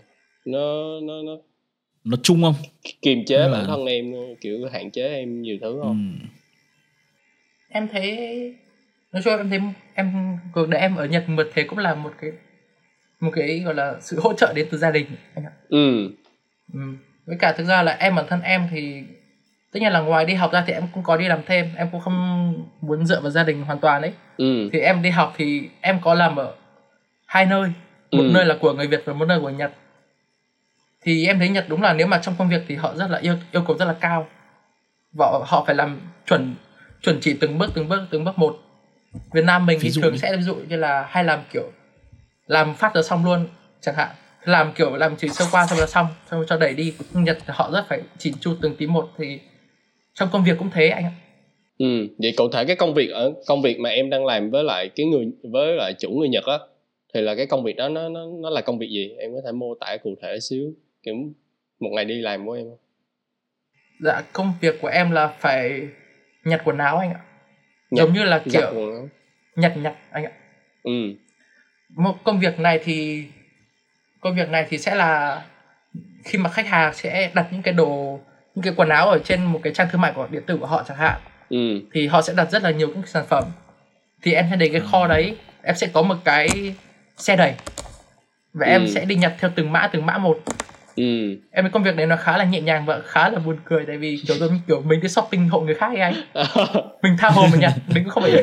nó chung không? Kiềm chế bản thân em, kiểu hạn chế em nhiều thứ không? Em thấy, nói chung em thấy cuộc đời em ở Nhật mượt thế cũng là một cái gọi là sự hỗ trợ đến từ gia đình anh ạ. Với cả thực ra là em bản thân em thì tất nhiên là ngoài đi học ra thì em cũng có đi làm thêm, em cũng không muốn dựa vào gia đình hoàn toàn ấy. Thì em đi học thì em có làm ở hai nơi, một nơi là của người Việt và một nơi của Nhật. Thì em thấy Nhật đúng là nếu mà trong công việc thì họ rất là yêu cầu rất là cao, và họ phải làm chuẩn chỉ từng bước một. Việt Nam mình thì thường sẽ ví dụ như là hay làm kiểu làm phát là xong luôn chẳng hạn, làm kiểu làm chỉ sơ qua xong là xong cho đẩy đi. Nhật họ rất phải chỉn chu từng tí một, thì trong công việc cũng thế anh ạ. Vậy cụ thể cái công việc mà em đang làm với lại chủ người Nhật á, thì là cái công việc đó nó là công việc gì? Em có thể mô tả cụ thể xíu, kiểu một ngày đi làm của em không? Dạ, công việc của em là phải nhặt quần áo anh ạ. Giống như là kiểu nhặt anh ạ. Một công việc này thì sẽ là khi mà khách hàng sẽ đặt những cái quần áo ở trên một cái trang thương mại của điện tử của họ chẳng hạn, thì họ sẽ đặt rất là nhiều các sản phẩm, thì em sẽ đến cái kho đấy, em sẽ có một cái xe đẩy và em sẽ đi nhặt theo từng mã một. Em thấy công việc này nó khá là nhẹ nhàng và khá là buồn cười, tại vì kiểu mình đi shopping hộ người khác ấy anh. Mình tha hồ mà nhặt, mình cũng không phải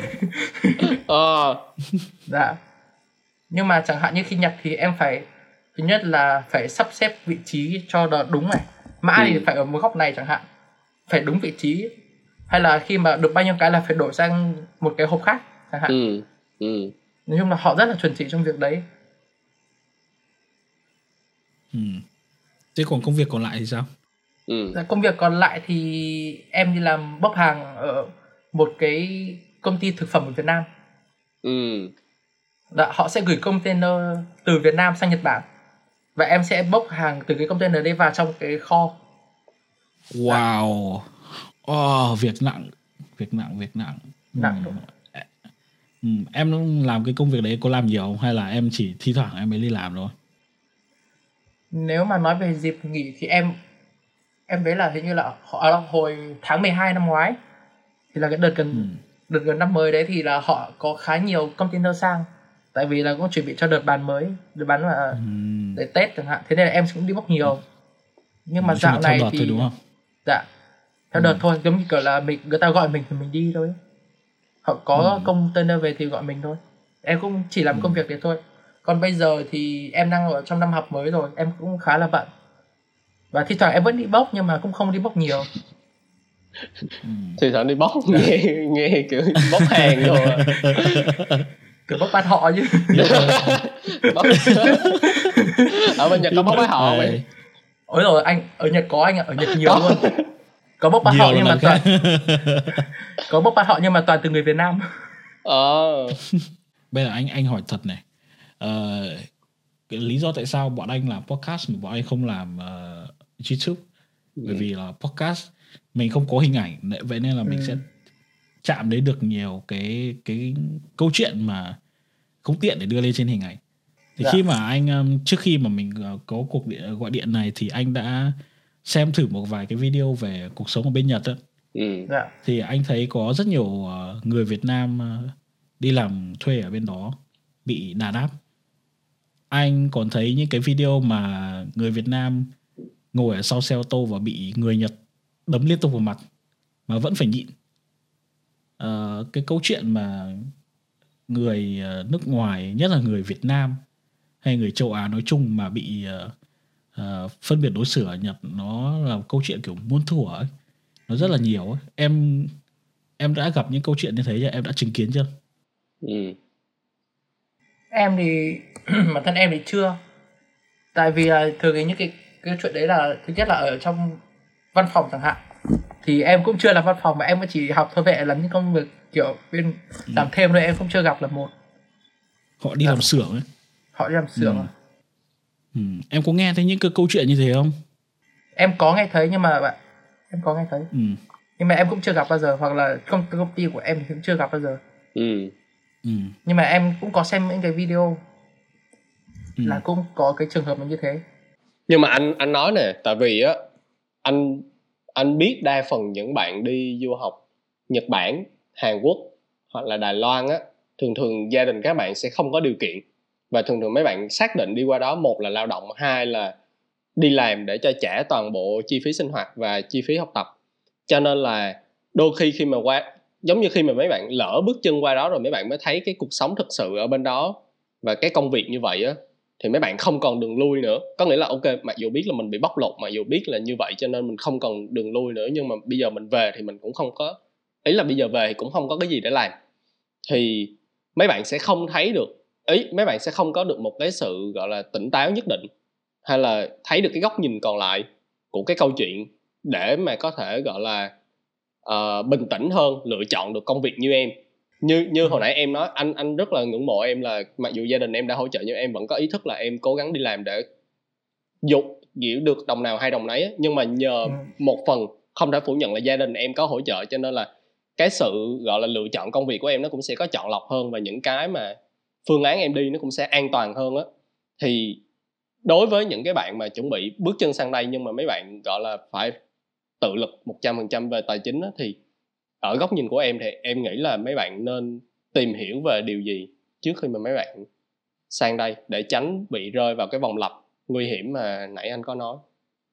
dạ. Nhưng mà chẳng hạn như khi nhặt thì em phải, thứ nhất là phải sắp xếp vị trí cho nó đúng này, mã thì phải ở một góc này chẳng hạn, phải đúng vị trí, hay là khi mà được bao nhiêu cái là phải đổi sang một cái hộp khác chẳng hạn. Nói chung là họ rất là chuẩn chỉ trong việc đấy. Thế còn công việc còn lại thì sao? Công việc còn lại thì em đi làm bốc hàng ở một cái công ty thực phẩm ở Việt Nam. Họ sẽ gửi container từ Việt Nam sang Nhật Bản, và em sẽ bốc hàng từ cái container đấy vào trong cái kho. Wow. Việc nặng. Nặng đúng. Em làm cái công việc đấy có làm nhiều không? Hay là em chỉ thi thoảng em mới đi làm thôi? Nếu mà nói về dịp nghỉ thì em thấy là hình như là hồi tháng 12 năm ngoái thì là cái đợt gần năm mới đấy, thì là họ có khá nhiều container sang, tại vì là cũng chuẩn bị cho đợt bán mới, đợt bán mà để Tết chẳng hạn, thế nên là em cũng đi bốc nhiều. Nhưng mà dạo này thì đúng không? Dạ, theo đợt thôi, giống như kiểu là người ta gọi mình thì mình đi thôi. Họ có container về thì gọi mình thôi. Em cũng chỉ làm công việc đấy thôi. Còn bây giờ thì em đang ở trong năm học mới rồi, em cũng khá là bận. Và thi thoảng em vẫn đi bốc nhưng mà cũng không đi bốc nhiều. Thì thoảng đi bốc nghe kiểu bốc hàng rồi. Kiểu bốc bát họ chứ. Ở bên Nhật có bốc bát họ vậy? Ôi rồi anh, ở Nhật có anh ạ, ở Nhật nhiều luôn. Có bốc bát họ nhưng mà toàn có bốc bát họ nhưng mà toàn từ người Việt Nam. Bây giờ anh hỏi thật này, cái lý do tại sao bọn anh làm podcast mà bọn anh không làm YouTube? Bởi vì là podcast mình không có hình ảnh, vậy nên là mình sẽ chạm đến được nhiều cái câu chuyện mà không tiện để đưa lên trên hình ảnh. Thì khi mà anh trước khi mà mình có cuộc gọi điện này thì anh đã xem thử một vài cái video về cuộc sống ở bên Nhật đó. Thì anh thấy có rất nhiều người Việt Nam đi làm thuê ở bên đó bị đàn áp. Anh còn thấy những cái video mà người Việt Nam ngồi ở sau xe ô tô và bị người Nhật đấm liên tục vào mặt mà vẫn phải nhịn. Cái câu chuyện mà người nước ngoài, nhất là người Việt Nam hay người châu Á nói chung mà bị phân biệt đối xử ở Nhật, nó là một câu chuyện kiểu muôn thuở ấy. Nó rất là nhiều ấy. Em đã gặp những câu chuyện như thế chưa? Em đã chứng kiến chưa? Em thì bản thân em thì chưa. Tại vì là thường những cái chuyện đấy là thứ nhất là ở trong văn phòng chẳng hạn, thì em cũng chưa làm văn phòng mà em cũng chỉ học thôi, vậy làm những công việc kiểu bên làm thêm thôi, em cũng chưa gặp là một. Họ đi làm xưởng ấy. Họ đi làm xưởng. Em có nghe thấy những cái câu chuyện như thế không? Em có nghe thấy nhưng mà nhưng mà em cũng chưa gặp bao giờ, hoặc là công ty của em thì cũng chưa gặp bao giờ. Nhưng mà em cũng có xem những cái video là cũng có cái trường hợp như thế. Nhưng mà anh nói nè, tại vì á anh biết đa phần những bạn đi du học Nhật Bản, Hàn Quốc hoặc là Đài Loan á, thường gia đình các bạn sẽ không có điều kiện, và thường mấy bạn xác định đi qua đó, một là lao động, hai là đi làm để cho trả toàn bộ chi phí sinh hoạt và chi phí học tập. Cho nên là đôi khi mà giống như khi mà mấy bạn lỡ bước chân qua đó rồi mấy bạn mới thấy cái cuộc sống thực sự ở bên đó và cái công việc như vậy á, thì mấy bạn không còn đường lui nữa. Có nghĩa là ok, mặc dù biết là mình bị bóc lột, mặc dù biết là như vậy cho nên mình không còn đường lui nữa, nhưng mà bây giờ mình về thì mình cũng không có, ý là bây giờ về thì cũng không có cái gì để làm, thì mấy bạn sẽ không thấy được, mấy bạn sẽ không có được một cái sự gọi là tỉnh táo nhất định, hay là thấy được cái góc nhìn còn lại của cái câu chuyện để mà có thể gọi là bình tĩnh hơn, lựa chọn được công việc như em. Như hồi nãy em nói, anh rất là ngưỡng mộ em là mặc dù gia đình em đã hỗ trợ nhưng em vẫn có ý thức là em cố gắng đi làm để giữ được đồng nào hay đồng nấy, nhưng mà nhờ một phần không thể phủ nhận là gia đình em có hỗ trợ, cho nên là cái sự gọi là lựa chọn công việc của em nó cũng sẽ có chọn lọc hơn, và những cái mà phương án em đi nó cũng sẽ an toàn hơn á. Thì đối với những cái bạn mà chuẩn bị bước chân sang đây nhưng mà mấy bạn gọi là phải tự lực 100% về tài chính á, thì ở góc nhìn của em thì em nghĩ là mấy bạn nên tìm hiểu về điều gì trước khi mà mấy bạn sang đây, để tránh bị rơi vào cái vòng lặp nguy hiểm mà nãy anh có nói.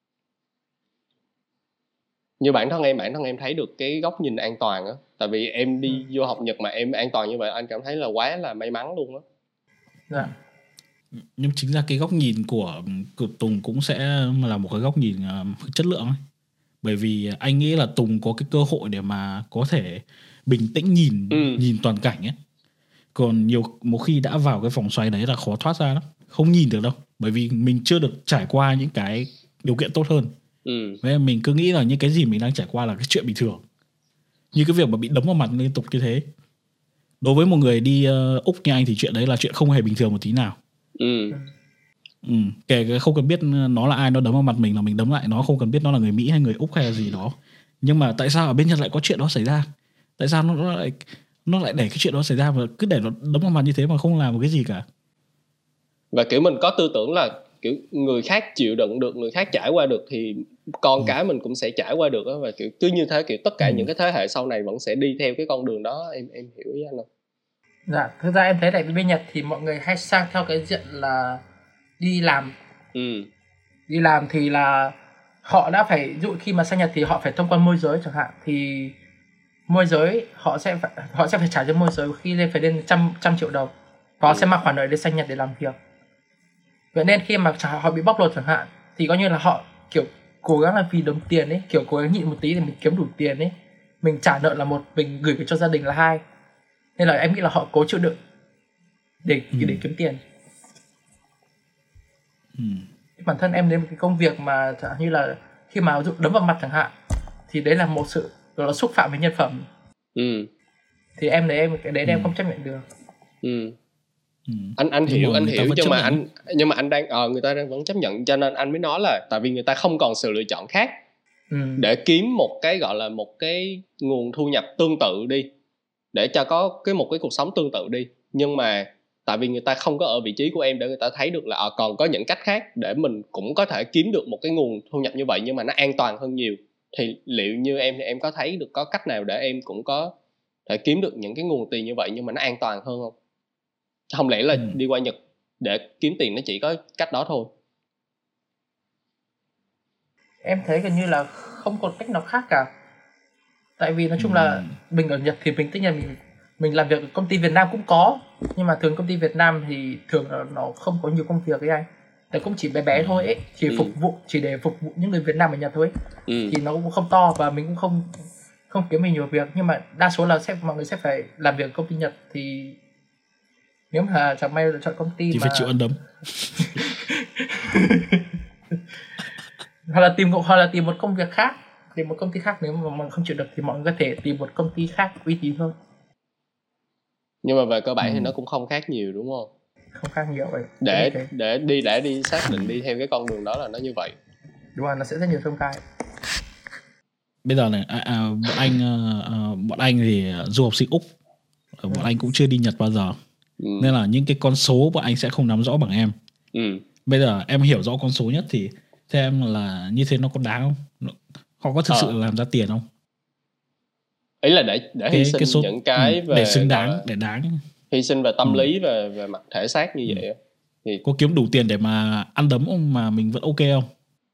Như bản thân em thấy được cái góc nhìn an toàn á, tại vì em đi du học Nhật mà em an toàn như vậy, anh cảm thấy là quá là may mắn luôn á. Nhưng chính ra cái góc nhìn của Tùng cũng sẽ là một cái góc nhìn chất lượng ấy. Bởi vì anh nghĩ là Tùng có cái cơ hội để mà có thể bình tĩnh nhìn toàn cảnh ấy. Còn một khi đã vào cái vòng xoáy đấy là khó thoát ra lắm, không nhìn được đâu. Bởi vì mình chưa được trải qua những cái điều kiện tốt hơn. Vậy mình cứ nghĩ là những cái gì mình đang trải qua là cái chuyện bình thường. Như cái việc mà bị đấm vào mặt liên tục như thế, đối với một người đi Úc như anh thì chuyện đấy là chuyện không hề bình thường một tí nào. Kể không cần biết nó là ai, nó đấm vào mặt mình là mình đấm lại nó, không cần biết nó là người Mỹ hay người Úc hay là gì đó. Nhưng mà tại sao ở bên Nhật lại có chuyện đó xảy ra? Tại sao nó lại để cái chuyện đó xảy ra và cứ để nó đấm vào mặt như thế mà không làm một cái gì cả? Và kiểu mình có tư tưởng là kiểu người khác chịu đựng được, người khác trải qua được thì con cái mình cũng sẽ trải qua được đó. Và kiểu cứ như thế, kiểu tất cả những cái thế hệ sau này vẫn sẽ đi theo cái con đường đó. Em hiểu ý anh không? Dạ, thực ra em thấy tại bên Nhật thì mọi người hay sang theo cái diện là đi làm. Đi làm thì là họ đã phải, ví dụ khi mà sang Nhật thì họ phải thông qua môi giới chẳng hạn, thì môi giới họ sẽ phải trả cho môi giới khi phải lên trăm triệu đồng. Và họ sẽ mang khoản đấy để sang Nhật để làm việc. Vậy nên khi mà họ bị bóc lột chẳng hạn thì coi như là họ kiểu cố gắng là vì đồng tiền ấy, kiểu cố gắng nhịn một tí để mình kiếm đủ tiền ấy, mình trả nợ là một, mình gửi về cho gia đình là hai. Nên là em nghĩ là họ cố chịu đựng để kiếm tiền. Bản thân em đến một cái công việc mà chẳng như là khi mà ví dụ đấm vào mặt chẳng hạn thì đấy là một sự đó là xúc phạm với nhân phẩm. Thì em em không chấp nhận được. Anh hiểu nhưng mà anh đang người ta đang vẫn chấp nhận, cho nên anh mới nói là tại vì người ta không còn sự lựa chọn khác để kiếm một cái gọi là một cái nguồn thu nhập tương tự đi, để cho có một cái cuộc sống tương tự đi. Nhưng mà tại vì người ta không có ở vị trí của em để người ta thấy được là còn có những cách khác để mình cũng có thể kiếm được một cái nguồn thu nhập như vậy nhưng mà nó an toàn hơn nhiều. Thì liệu như em thì em có thấy được có cách nào để em cũng có thể kiếm được những cái nguồn tiền như vậy nhưng mà nó an toàn hơn không? Không lẽ là đi qua Nhật để kiếm tiền nó chỉ có cách đó thôi? Em thấy gần như là không còn cách nào khác cả. Tại vì nói chung là mình ở Nhật thì mình tất nhiên mình làm việc ở công ty Việt Nam cũng có, nhưng mà thường công ty Việt Nam thì thường là nó không có nhiều công việc ấy anh. Tại cũng chỉ bé bé thôi ấy, chỉ để phục vụ những người Việt Nam ở Nhật thôi ấy. Thì nó cũng không to và mình cũng không kiếm mình nhiều việc. Nhưng mà đa số là mọi người sẽ phải làm việc ở công ty Nhật, thì nếu mà chẳng may lựa chọn công ty thì phải chịu ăn đấm. hoặc là tìm một công việc khác, tìm một công ty khác. Nếu mà không chịu được thì mọi người có thể tìm một công ty khác uy tín hơn. Nhưng mà về cơ bản thì nó cũng không khác nhiều đúng không? Không khác nhiều vậy. Để đi xác định đi theo cái con đường đó là nó như vậy. Đúng rồi, nó sẽ rất nhiều thông cái. Bây giờ này bọn anh thì du học sinh Úc, bọn anh cũng chưa đi Nhật bao giờ. Nên là những cái con số bọn anh sẽ không nắm rõ bằng em. Bây giờ em hiểu rõ con số nhất thì theo em là như thế nó có đáng không? Họ có thực sự làm ra tiền không? Ý là để hy sinh số, những cái về để xứng đáng, để đáng. Hy sinh về tâm lý về mặt thể xác như vậy thì có kiếm đủ tiền để mà ăn đấm không mà mình vẫn ok không?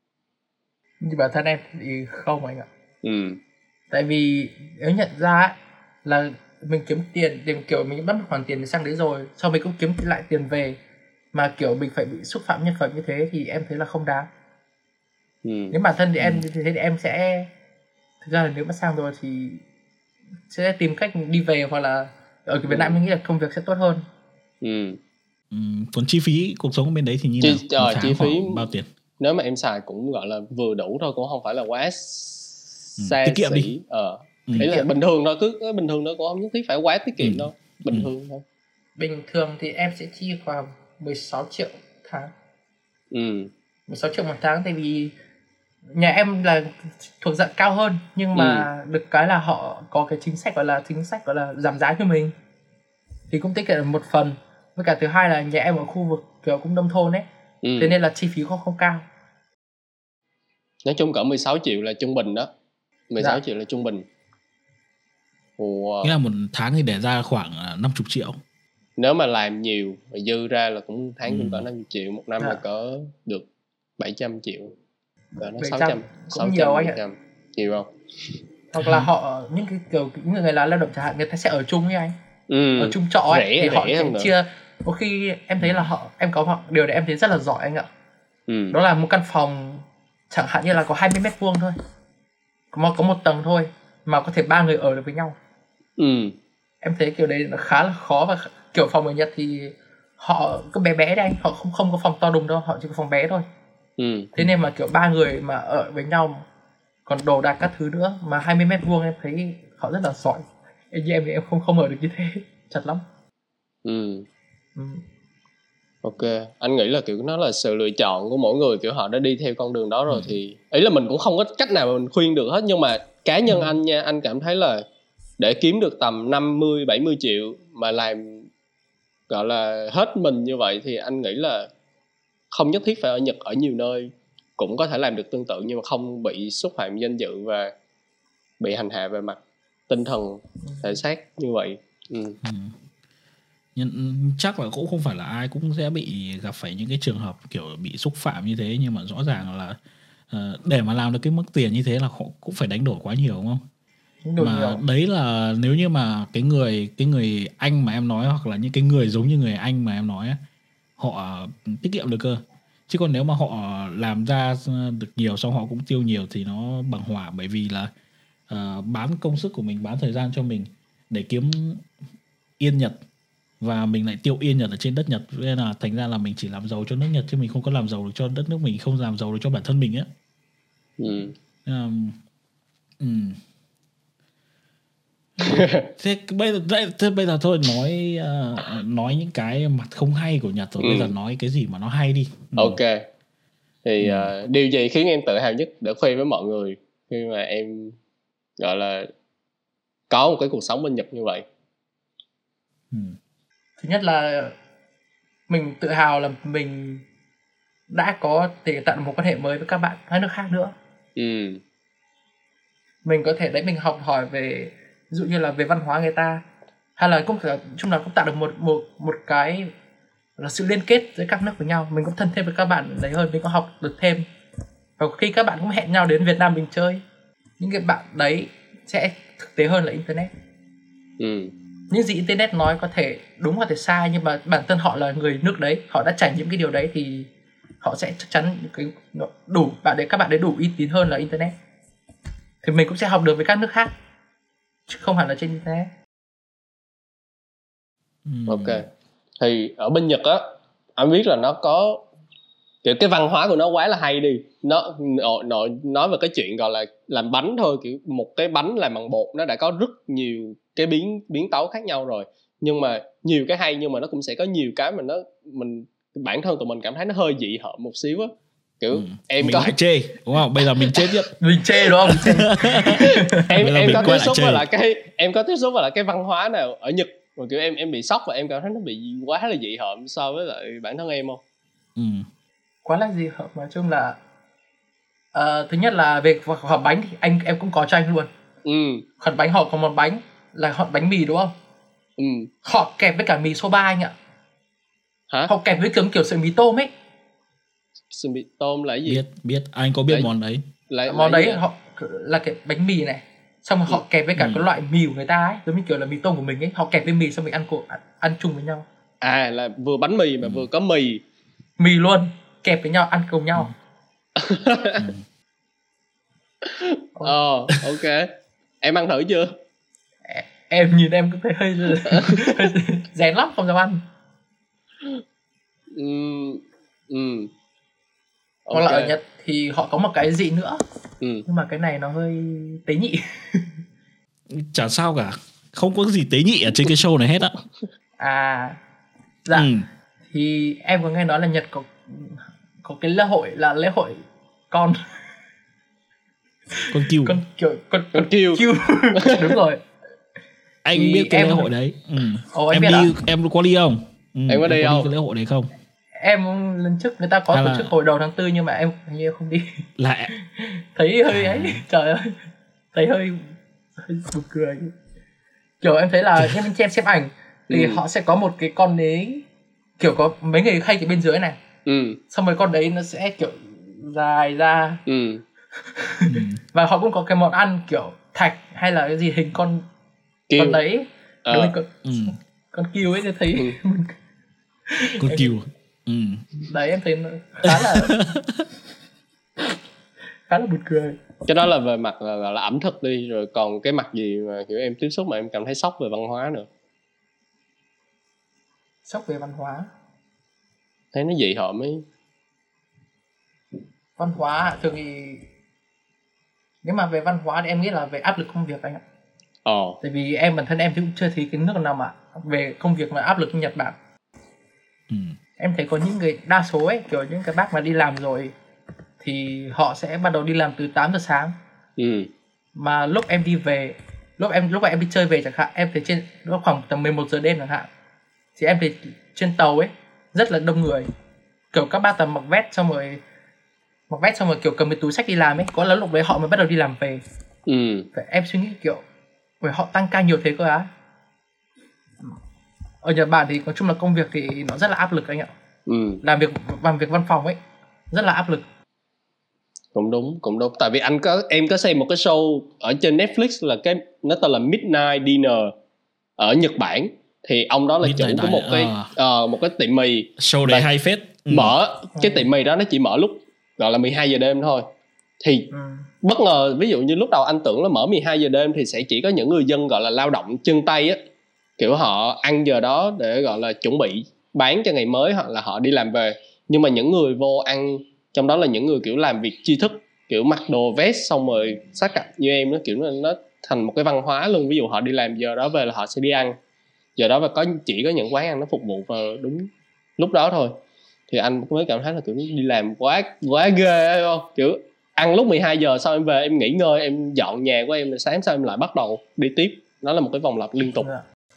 Như bản thân em thì không anh ạ. Tại vì nếu nhận ra là mình kiếm tiền để kiểu mình bắt một khoản tiền sang đấy rồi, sau mình cũng kiếm lại tiền về mà kiểu mình phải bị xúc phạm nhân phẩm như thế thì em thấy là không đáng. Nếu bản thân thì em như thế thì em sẽ, thực ra là nếu mà sang rồi thì sẽ tìm cách đi về, hoặc là ở Việt Nam mình nghĩ là công việc sẽ tốt hơn. Còn chi phí cuộc sống bên đấy thì như nào? Chi phí bao tiền? Nếu mà em xài cũng gọi là vừa đủ thôi, cũng không phải là quá xa tiết kiệm xỉ. đi. Đấy là bình thường thôi, cứ bình thường thôi, cũng không nhất thiết phải quá tiết kiệm đâu, bình thường thôi. Bình thường thì em sẽ chi khoảng 16 triệu một tháng. 16 triệu một tháng, tại vì nhà em là thuộc dạng cao hơn, nhưng mà được cái là họ có cái chính sách gọi là giảm giá cho mình, thì cũng tiết kiệm một phần. Với cả thứ hai là nhà em ở khu vực kiểu cũng nông thôn ấy, thế nên là chi phí không cao. Nói chung cỡ 16 triệu là trung bình đó. 16 triệu là trung bình. Nghĩa là một tháng thì để ra khoảng 50 triệu. Nếu mà làm nhiều và dư ra là cũng tháng cũng cỡ 50 triệu. Một năm là cỡ được 700 triệu. Cỡ nó 600. Cũng nhiều anh ạ. Nhiều không? Hoặc là họ, những người làm lao động chẳng hạn, người ta sẽ ở chung với anh. Ở chung trọ ấy, thì họ sẽ chia có khi em thấy là em có điều này em thấy rất là giỏi anh ạ. Đó là một căn phòng chẳng hạn như là có 20 mét vuông thôi, có một tầng thôi mà có thể 3 người ở được với nhau. Em thấy kiểu đấy nó khá là khó, và kiểu phòng ở Nhật thì họ cứ bé bé đấy, họ không có phòng to đùng đâu, họ chỉ có phòng bé thôi. Thế nên mà kiểu 3 người mà ở với nhau, còn đồ đạc các thứ nữa, mà 20 mét vuông em thấy họ rất là giỏi. Như em thì em không ở được như thế, chật lắm. Ok, anh nghĩ là kiểu nó là sự lựa chọn của mỗi người, kiểu họ đã đi theo con đường đó rồi thì ý là mình cũng không có cách nào mà mình khuyên được hết, nhưng mà cá nhân anh nha, anh cảm thấy là để kiếm được tầm 50-70 triệu mà làm gọi là hết mình như vậy thì anh nghĩ là không nhất thiết phải ở Nhật, ở nhiều nơi cũng có thể làm được tương tự, nhưng mà không bị xúc phạm danh dự và bị hành hạ về mặt tinh thần, thể xác như vậy. Nhưng chắc là cũng không phải là ai cũng sẽ bị gặp phải những cái trường hợp kiểu bị xúc phạm như thế, nhưng mà rõ ràng là để mà làm được cái mức tiền như thế là họ cũng phải đánh đổi quá nhiều, đúng không? Mà đấy là nếu như mà cái người anh mà em nói, hoặc là những cái người giống như người anh mà em nói, họ tiết kiệm được cơ. Chứ còn nếu mà họ làm ra được nhiều xong họ cũng tiêu nhiều thì nó bằng hỏa, bởi vì là bán công sức của mình, bán thời gian cho mình để kiếm yên Nhật, và mình lại tiêu yên Nhật ở trên đất Nhật, nên là thành ra là mình chỉ làm giàu cho nước Nhật chứ mình không có làm giàu được cho đất nước mình, không làm giàu được cho bản thân mình á. Thế bây giờ thôi nói những cái mặt không hay của Nhật rồi, bây giờ nói cái gì mà nó hay đi. Ok. Thì điều gì khiến em tự hào nhất để khoe với mọi người khi mà em gọi là có một cái cuộc sống bên Nhật như vậy? Thứ nhất là mình tự hào là mình đã có thể tạo một quan hệ mới với các bạn hai nước khác nữa. Mình có thể mình học hỏi về, ví dụ như là về văn hóa người ta, hay là cũng chung là cũng tạo được một cái là sự liên kết giữa các nước với nhau. Mình cũng thân thêm với các bạn đấy hơn, mình có học được thêm, và khi các bạn cũng hẹn nhau đến Việt Nam mình chơi, những cái bạn đấy sẽ thực tế hơn là internet. Những gì internet nói có thể đúng, có thể sai, nhưng mà bản thân họ là người nước đấy, họ đã trải nghiệm cái điều đấy thì họ sẽ chắc chắn đủ các bạn đấy đủ uy tín hơn là internet. Thì mình cũng sẽ học được với các nước khác chứ không hẳn là trên internet. Ok. Thì ở bên Nhật á, anh biết là nó có kiểu cái văn hóa của nó quá là hay đi. Nó nói về cái chuyện gọi là làm bánh thôi, kiểu một cái bánh làm bằng bột nó đã có rất nhiều cái biến tấu khác nhau rồi. Nhưng mà nhiều cái hay, nhưng mà nó cũng sẽ có nhiều cái mà mình bản thân tụi mình cảm thấy nó hơi dị hợm một xíu á. Kiểu em mình lại chê, đúng không? Bây giờ mình chê tiếp. Mình chê đúng không? em có tiếp xúc với lại cái văn hóa nào ở Nhật mà kiểu em bị sốc và em cảm thấy nó bị quá là dị hợm so với lại bản thân em không? Quá là dị hợm, nói chung là thứ nhất là về hot bánh thì em cũng có cho anh luôn. Hot bánh họ có một bánh là hot bánh mì đúng không? Họ kẹp với cả mì soba anh ạ. Hả? Họ kẹp với kiểu sợi mì tôm ấy. Sợi mì tôm là gì? Biết anh có biết món đấy. Món đấy họ là cái bánh mì này, xong rồi họ kẹp với cả cái loại mì của người ta ấy, giống như kiểu là mì tôm của mình ấy, họ kẹp với mì xong mình ăn chung với nhau. À, là vừa bánh mì mà vừa có mì luôn, kẹp với nhau ăn cùng nhau. Ok. Em ăn thử chưa? Em nhìn em cũng thấy hơi rén lắm, không dám ăn. Còn lại ở Nhật thì họ có một cái gì nữa, nhưng mà cái này nó hơi tế nhị. Chả sao cả, không có gì tế nhị ở trên cái show này hết á. Thì em có nghe nói là Nhật có cái lễ hội là lễ hội con kiêu. Con kiêu. Đúng rồi. Anh thì biết cái lễ hội đấy. Em có đi không? Em có đi không? Cái lễ hội đấy không? Em lần trước người ta có tổ chức hồi đầu tháng 4 nhưng mà em hình như không đi. Lại thấy hơi ấy, trời ơi, thấy hơi buồn cười. Kiểu em thấy là khi mình xem ảnh thì họ sẽ có một cái con đấy, kiểu có mấy người khay cái bên dưới này, xong rồi con đấy nó sẽ kiểu dài ra. Và họ cũng có cái món ăn kiểu thạch hay là cái gì hình con đấy, con kiêu ấy, thì thấy Con cừu. Đấy em thấy nó khá là buồn cười. Cái đó là về mặt là ẩm thực đi, rồi còn cái mặt gì mà kiểu em tiếp xúc mà em cảm thấy sốc về văn hóa nữa? Sốc về văn hóa, thấy nó dị hợm ấy. Văn hóa thường thì nếu mà về văn hóa thì em nghĩ là về áp lực công việc anh ạ. Tại vì em bản thân em cũng chưa thấy cái nước nào mà về công việc mà áp lực như Nhật Bản. Em thấy có những người đa số ấy, kiểu những cái bác mà đi làm rồi thì họ sẽ bắt đầu đi làm từ 8 giờ sáng. Mà lúc em đi về, lúc mà em đi chơi về chẳng hạn, em thấy trên lúc khoảng tầm 11 giờ đêm chẳng hạn, thì em thấy trên tàu ấy rất là đông người, kiểu các bác tầm mặc vest xong rồi kiểu cầm cái túi xách đi làm ấy, có là lúc đấy họ mới bắt đầu đi làm về. Vậy em suy nghĩ kiểu bởi họ tăng ca nhiều thế cơ á. Ở Nhật Bản thì nói chung là công việc thì nó rất là áp lực anh ạ. Làm việc văn phòng ấy rất là áp lực. Cũng đúng. Tại vì em có xem một cái show ở trên Netflix là nó tên là Midnight Dinner ở Nhật Bản. Thì ông đó là chủ của một cái tiệm mì. Show đấy hay phết. Mở cái tiệm mì đó nó chỉ mở lúc gọi là 12 giờ đêm thôi. Thì bất ngờ, ví dụ như lúc đầu anh tưởng là mở 12 giờ đêm thì sẽ chỉ có những người dân gọi là lao động chân tay á, kiểu họ ăn giờ đó để gọi là chuẩn bị bán cho ngày mới hoặc là họ đi làm về. Nhưng mà những người vô ăn trong đó là những người kiểu làm việc tri thức, kiểu mặc đồ vest xong rồi sát cặp như em, nó kiểu nó thành một cái văn hóa luôn. Ví dụ họ đi làm giờ đó về là họ sẽ đi ăn giờ đó, và chỉ có những quán ăn nó phục vụ vào đúng lúc đó thôi. Thì anh mới cảm thấy là kiểu đi làm quá ghê ấy, không? Kiểu ăn lúc 12 giờ sau em về em nghỉ ngơi, em dọn nhà của em, sáng sau em lại bắt đầu đi tiếp. Nó là một cái vòng lặp liên tục.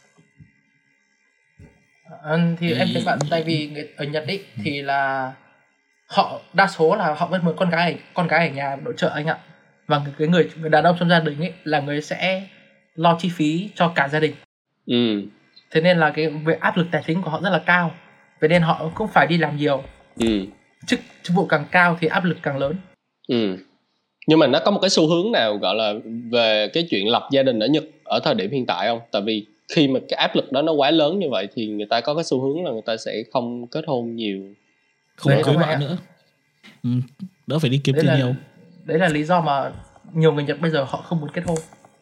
Thì em thấy bạn, tại vì ở Nhật ấy thì là họ đa số là họ vẫn muốn con gái ở nhà nội trợ anh ạ. Và cái người đàn ông trong gia đình ấy là người sẽ lo chi phí cho cả gia đình. Thế nên là cái về áp lực tài chính của họ rất là cao. Vậy nên họ cũng phải đi làm nhiều. Chức vụ càng cao thì áp lực càng lớn. Nhưng mà nó có một cái xu hướng nào gọi là về cái chuyện lập gia đình ở Nhật ở thời điểm hiện tại không? Tại vì khi mà cái áp lực đó nó quá lớn như vậy thì người ta có cái xu hướng là người ta sẽ không kết hôn nhiều, không cưới vợ nữa, đỡ phải đi kiếm tiền nhiều. Đấy là lý do mà nhiều người Nhật bây giờ họ không muốn kết hôn.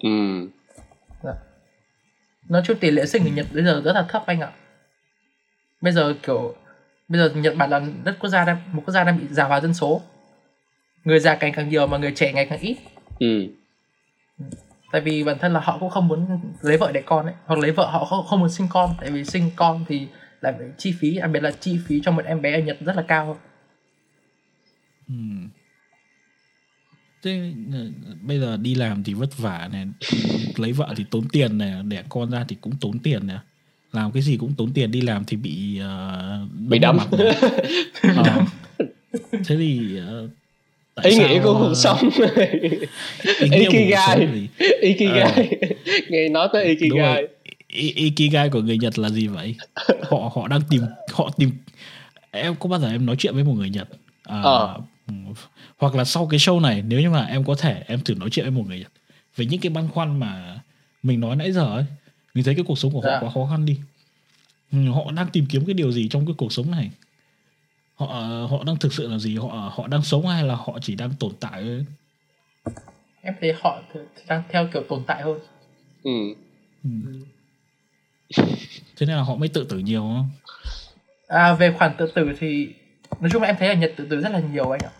Nói chung tỷ lệ sinh người Nhật bây giờ rất là thấp anh ạ. Bây giờ Nhật Bản là một quốc gia đang bị già hóa dân số. Người già càng nhiều mà người trẻ ngày càng ít. Tại vì bản thân là họ cũng không muốn lấy vợ đẻ con ấy, hoặc lấy vợ họ không muốn sinh con, tại vì sinh con thì là chi phí, đặc biệt là chi phí cho một em bé ở Nhật rất là cao. Thế bây giờ đi làm thì vất vả này, lấy vợ thì tốn tiền này, đẻ con ra thì cũng tốn tiền này, làm cái gì cũng tốn tiền. Đi làm thì bị đấm. Thế thì ý nghĩa của cuộc sống. Ikigai. Nghe nói tới Ikigai. Ikigai của người Nhật là gì vậy? Họ đang tìm. Em có bao giờ em nói chuyện với một người Nhật hoặc là sau cái show này, nếu như mà em có thể, em thử nói chuyện với một người Nhật về những cái băn khoăn mà mình nói nãy giờ ấy. Mình thấy cái cuộc sống của họ quá khó khăn đi. Họ đang tìm kiếm cái điều gì trong cái cuộc sống này? Họ đang thực sự là gì? Họ đang sống hay là họ chỉ đang tồn tại thôi? Em thấy họ đang theo kiểu tồn tại hơn. Thế nên là họ mới tự tử nhiều không? Về khoản tự tử thì nói chung là em thấy ở Nhật tự tử rất là nhiều anh ạ.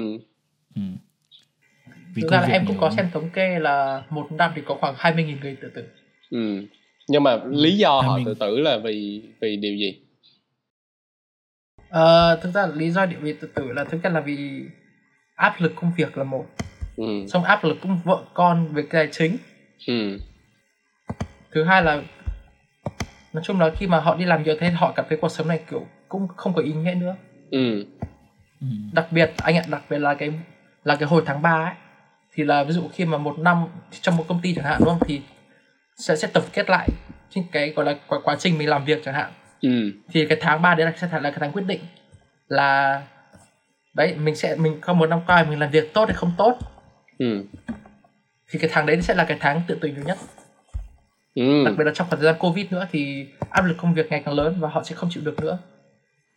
Thực ra là em cũng có xem thống kê là một năm thì có khoảng 20.000 người tự tử. Nhưng mà lý do họ tự tử là vì điều gì? Thực ra lý do vì tự tử là thực ra là vì áp lực công việc là một, xong áp lực cũng vợ con về tài chính. Thứ hai là nói chung là khi mà họ đi làm nhiều thế họ cảm thấy cuộc sống này kiểu cũng không có ý nghĩa nữa. Đặc biệt anh ạ, là cái hồi tháng 3 ấy, thì là ví dụ khi mà một năm trong một công ty chẳng hạn đúng không, thì sẽ tổng kết lại cái gọi là quá trình mình làm việc chẳng hạn. Thì cái tháng 3 đấy sẽ là cái tháng quyết định là đấy mình có một năm qua mình làm việc tốt hay không tốt. Thì cái tháng đấy sẽ là cái tháng tự tử nhiều nhất. Đặc biệt là trong khoảng thời gian Covid nữa thì áp lực công việc ngày càng lớn và họ sẽ không chịu được nữa.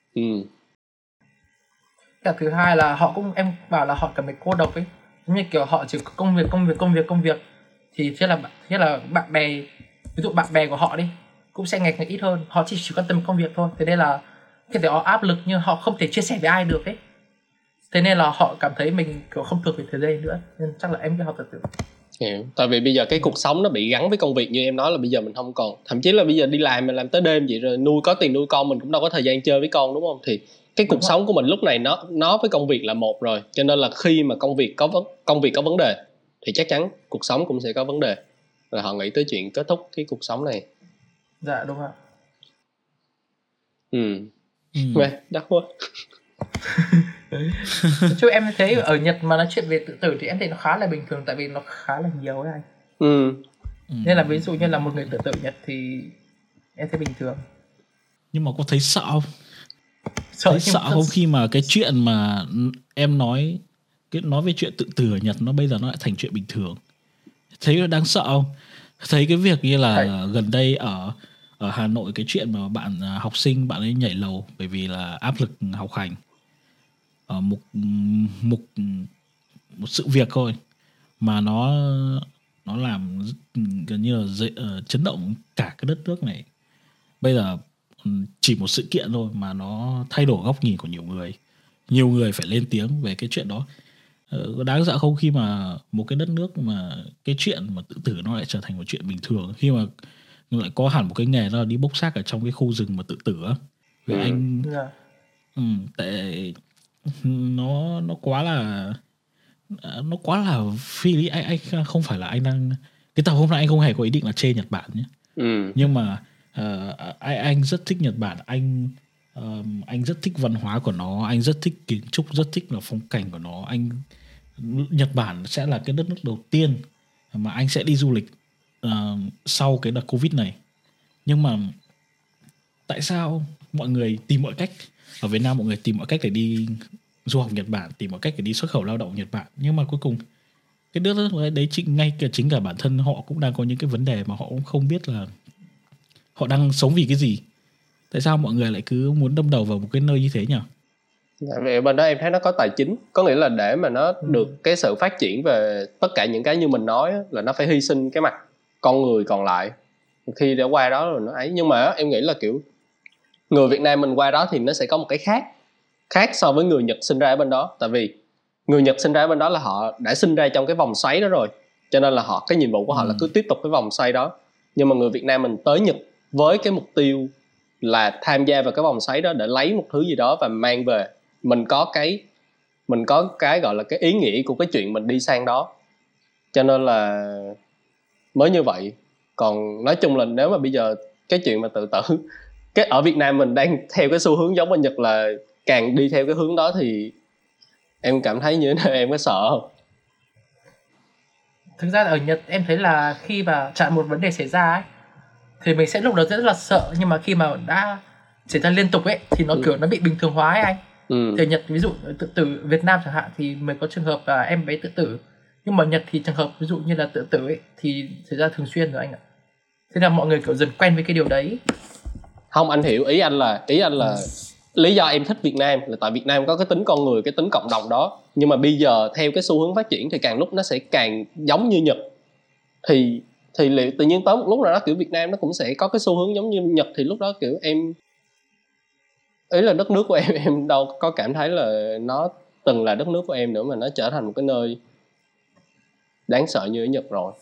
Cả thứ hai là họ cũng, em bảo là họ cảm thấy cô độc ấy, giống như kiểu họ chỉ có công việc thì thế là bạn bè, ví dụ bạn bè của họ đi cũng sẽ ngày càng ít hơn, họ chỉ quan tâm công việc thôi, thế nên là cái họ áp lực nhưng họ không thể chia sẻ với ai được ấy, thế nên là họ cảm thấy mình kiểu không thuộc về thế giới nữa, nên chắc là em cứ học tự tử. Hiểu. Tại vì bây giờ cái cuộc sống nó bị gắn với công việc, như em nói là bây giờ mình không còn, thậm chí là bây giờ đi làm mình làm tới đêm vậy rồi có tiền nuôi con, mình cũng đâu có thời gian chơi với con, đúng không? Thì cái cuộc sống của mình lúc này nó với công việc là một rồi, cho nên là khi mà công việc có vấn đề thì chắc chắn cuộc sống cũng sẽ có vấn đề, rồi họ nghĩ tới chuyện kết thúc cái cuộc sống này. Dạ đúng ạ. Đắt quá. Chứ em thấy ở Nhật mà nói chuyện về tự tử thì em thấy nó khá là bình thường, tại vì nó khá là nhiều ấy anh. Nên là ví dụ như là một người tự tử Nhật thì em thấy bình thường. Nhưng mà có thấy sợ không? Sợ không khi mà cái chuyện mà em nói về chuyện tự tử ở Nhật nó bây giờ nó lại thành chuyện bình thường? Thấy nó đáng sợ không? Thấy cái việc như là gần đây ở Hà Nội, cái chuyện mà bạn học sinh bạn ấy nhảy lầu bởi vì là áp lực học hành, một sự việc thôi mà nó làm gần như là chấn động cả cái đất nước này. Bây giờ chỉ một sự kiện thôi mà nó thay đổi góc nhìn của nhiều người phải lên tiếng về cái chuyện đó. Có đáng sợ không khi mà một cái đất nước mà cái chuyện mà tự tử nó lại trở thành một chuyện bình thường, khi mà lại có hẳn một cái nghề đó là đi bốc xác ở trong cái khu rừng mà tự tử á. Vì anh tại nó quá là phi lý. Anh không phải là anh đang cái tập hôm nay anh không hề có ý định là chê Nhật Bản nhé. Nhưng mà anh rất thích Nhật Bản. Anh rất thích văn hóa của nó, anh rất thích kiến trúc, rất thích là phong cảnh của nó. Nhật Bản sẽ là cái đất nước đầu tiên mà anh sẽ đi du lịch sau cái đợt Covid này. Nhưng mà tại sao mọi người tìm mọi cách ở Việt Nam, mọi người tìm mọi cách để đi du học Nhật Bản, tìm mọi cách để đi xuất khẩu lao động Nhật Bản, nhưng mà cuối cùng cái đất nước đấy chính cả bản thân họ cũng đang có những cái vấn đề mà họ cũng không biết là họ đang sống vì cái gì. Tại sao mọi người lại cứ muốn đâm đầu vào một cái nơi như thế nhỉ? Vậy bên đó em thấy nó có tài chính, có nghĩa là để mà nó được cái sự phát triển về tất cả những cái như mình nói là nó phải hy sinh cái mặt con người còn lại khi đã qua đó rồi nó ấy. Nhưng mà em nghĩ là kiểu người Việt Nam mình qua đó thì nó sẽ có một cái khác so với người Nhật sinh ra ở bên đó. Tại vì người Nhật sinh ra ở bên đó là họ đã sinh ra trong cái vòng xoáy đó rồi, cho nên là cái nhiệm vụ của họ là cứ tiếp tục cái vòng xoáy đó. Nhưng mà người Việt Nam mình tới Nhật với cái mục tiêu là tham gia vào cái vòng xoáy đó để lấy một thứ gì đó và mang về. Mình có cái gọi là cái ý nghĩa của cái chuyện mình đi sang đó, cho nên là mới như vậy. Còn nói chung là nếu mà bây giờ cái chuyện mà tự tử cái ở Việt Nam mình đang theo cái xu hướng giống ở Nhật là càng đi theo cái hướng đó thì em cảm thấy như thế nào, em có sợ không? Thực ra là ở Nhật em thấy là khi mà chạm một vấn đề xảy ra ấy thì mình sẽ lúc đó rất là sợ, nhưng mà khi mà đã xảy ra liên tục ấy thì nó kiểu nó bị bình thường hóa ấy anh. Thì Nhật ví dụ tự tử, Việt Nam chẳng hạn thì mới có trường hợp là em bé tự tử, nhưng mà Nhật thì trường hợp ví dụ như là tự tử ấy thì xảy ra thường xuyên rồi anh ạ. Thế là mọi người kiểu dần quen với cái điều đấy. Không, anh hiểu ý anh là lý do em thích Việt Nam là tại Việt Nam có cái tính con người, cái tính cộng đồng đó. Nhưng mà bây giờ theo cái xu hướng phát triển thì càng lúc nó sẽ càng giống như Nhật. Thì liệu tự nhiên tới một lúc nào đó kiểu Việt Nam nó cũng sẽ có cái xu hướng giống như Nhật, thì lúc đó kiểu em ý là đất nước của em đâu có cảm thấy là nó từng là đất nước của em nữa, mà nó trở thành một cái nơi đáng sợ như ở Nhật rồi.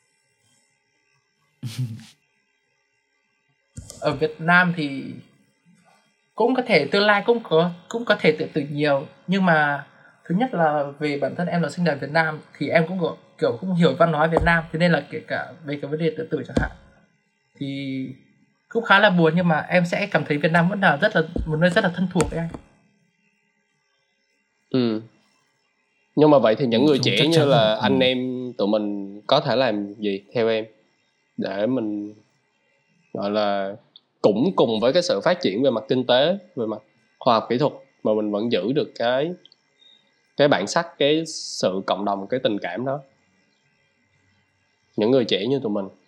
Ở Việt Nam thì cũng có thể tương lai cũng có thể tự tử nhiều, nhưng mà thứ nhất là về bản thân em là sinh ra Việt Nam thì em cũng cũng hiểu văn hóa Việt Nam, thế nên là kể cả về cái vấn đề tự tử chẳng hạn thì cũng khá là buồn, nhưng mà em sẽ cảm thấy Việt Nam vẫn là một nơi rất là thân thuộc với anh. Nhưng mà vậy thì những người trẻ như là anh em tụi mình có thể làm gì theo em để mình gọi là cũng cùng với cái sự phát triển về mặt kinh tế, về mặt khoa học kỹ thuật mà mình vẫn giữ được cái bản sắc, cái sự cộng đồng, cái tình cảm đó, những người trẻ như tụi mình?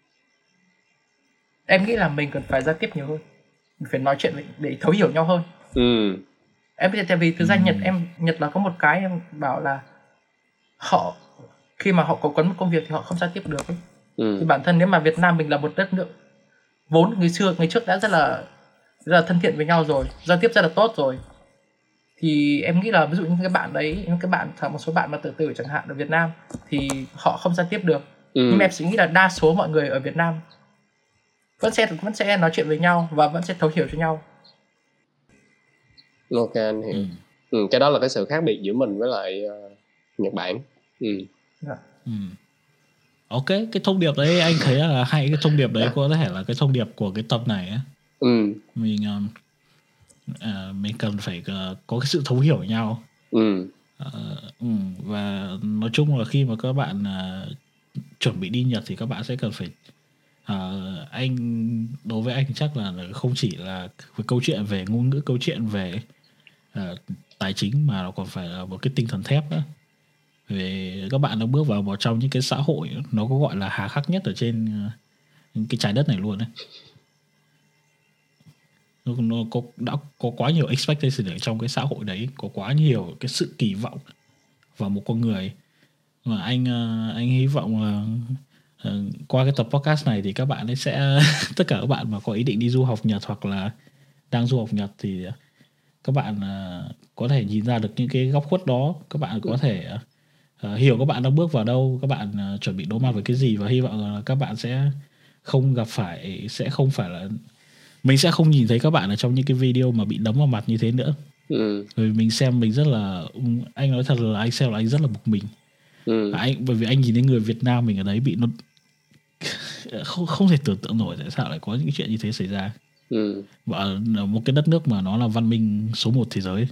Em nghĩ là mình cần phải giao tiếp nhiều hơn, mình phải nói chuyện để thấu hiểu nhau hơn. Em biết tại vì thực ra Nhật là có một cái em bảo là họ khi mà họ có một công việc thì họ không giao tiếp được ấy. Thì bản thân nếu mà Việt Nam mình là một đất nước vốn ngày trước đã rất là thân thiện với nhau rồi, giao tiếp rất là tốt rồi, thì em nghĩ là ví dụ những cái bạn một số bạn mà tự tử chẳng hạn ở Việt Nam thì họ không giao tiếp được. Nhưng mà em suy nghĩ là đa số mọi người ở Việt Nam vẫn sẽ nói chuyện với nhau và vẫn sẽ thấu hiểu cho nhau. Ok, anh hiểu. Cái đó là cái sự khác biệt giữa mình với lại Nhật Bản. Ok, cái thông điệp đấy anh thấy là hay. Cái thông điệp đấy có thể là cái thông điệp của cái tập này ấy. Mình cần phải có cái sự thấu hiểu nhau. Và nói chung là khi mà các bạn chuẩn bị đi Nhật thì các bạn sẽ cần phải đối với anh chắc là không chỉ là cái câu chuyện về ngôn ngữ, câu chuyện về tài chính, mà nó còn phải là một cái tinh thần thép nữa. Về các bạn đã bước vào một trong những cái xã hội nó có gọi là hà khắc nhất ở trên cái trái đất này luôn đấy. Nó đã có quá nhiều expectation ở trong cái xã hội đấy, có quá nhiều cái sự kỳ vọng vào một con người. Mà anh hy vọng là qua cái tập podcast này thì các bạn ấy sẽ tất cả các bạn mà có ý định đi du học Nhật hoặc là đang du học Nhật thì các bạn có thể nhìn ra được những cái góc khuất đó. Các bạn có thể hiểu các bạn đang bước vào đâu, các bạn chuẩn bị đối mặt với cái gì, và hy vọng là các bạn sẽ không phải là mình sẽ không nhìn thấy các bạn ở trong những cái video mà bị đấm vào mặt như thế nữa. Bởi vì mình xem mình rất là, anh nói thật là anh xem là anh rất là bực mình. Bởi vì anh nhìn thấy người Việt Nam mình ở đấy bị nó không thể tưởng tượng nổi tại sao lại có những chuyện như thế xảy ra. Và một cái đất nước mà nó là văn minh số 1 thế giới.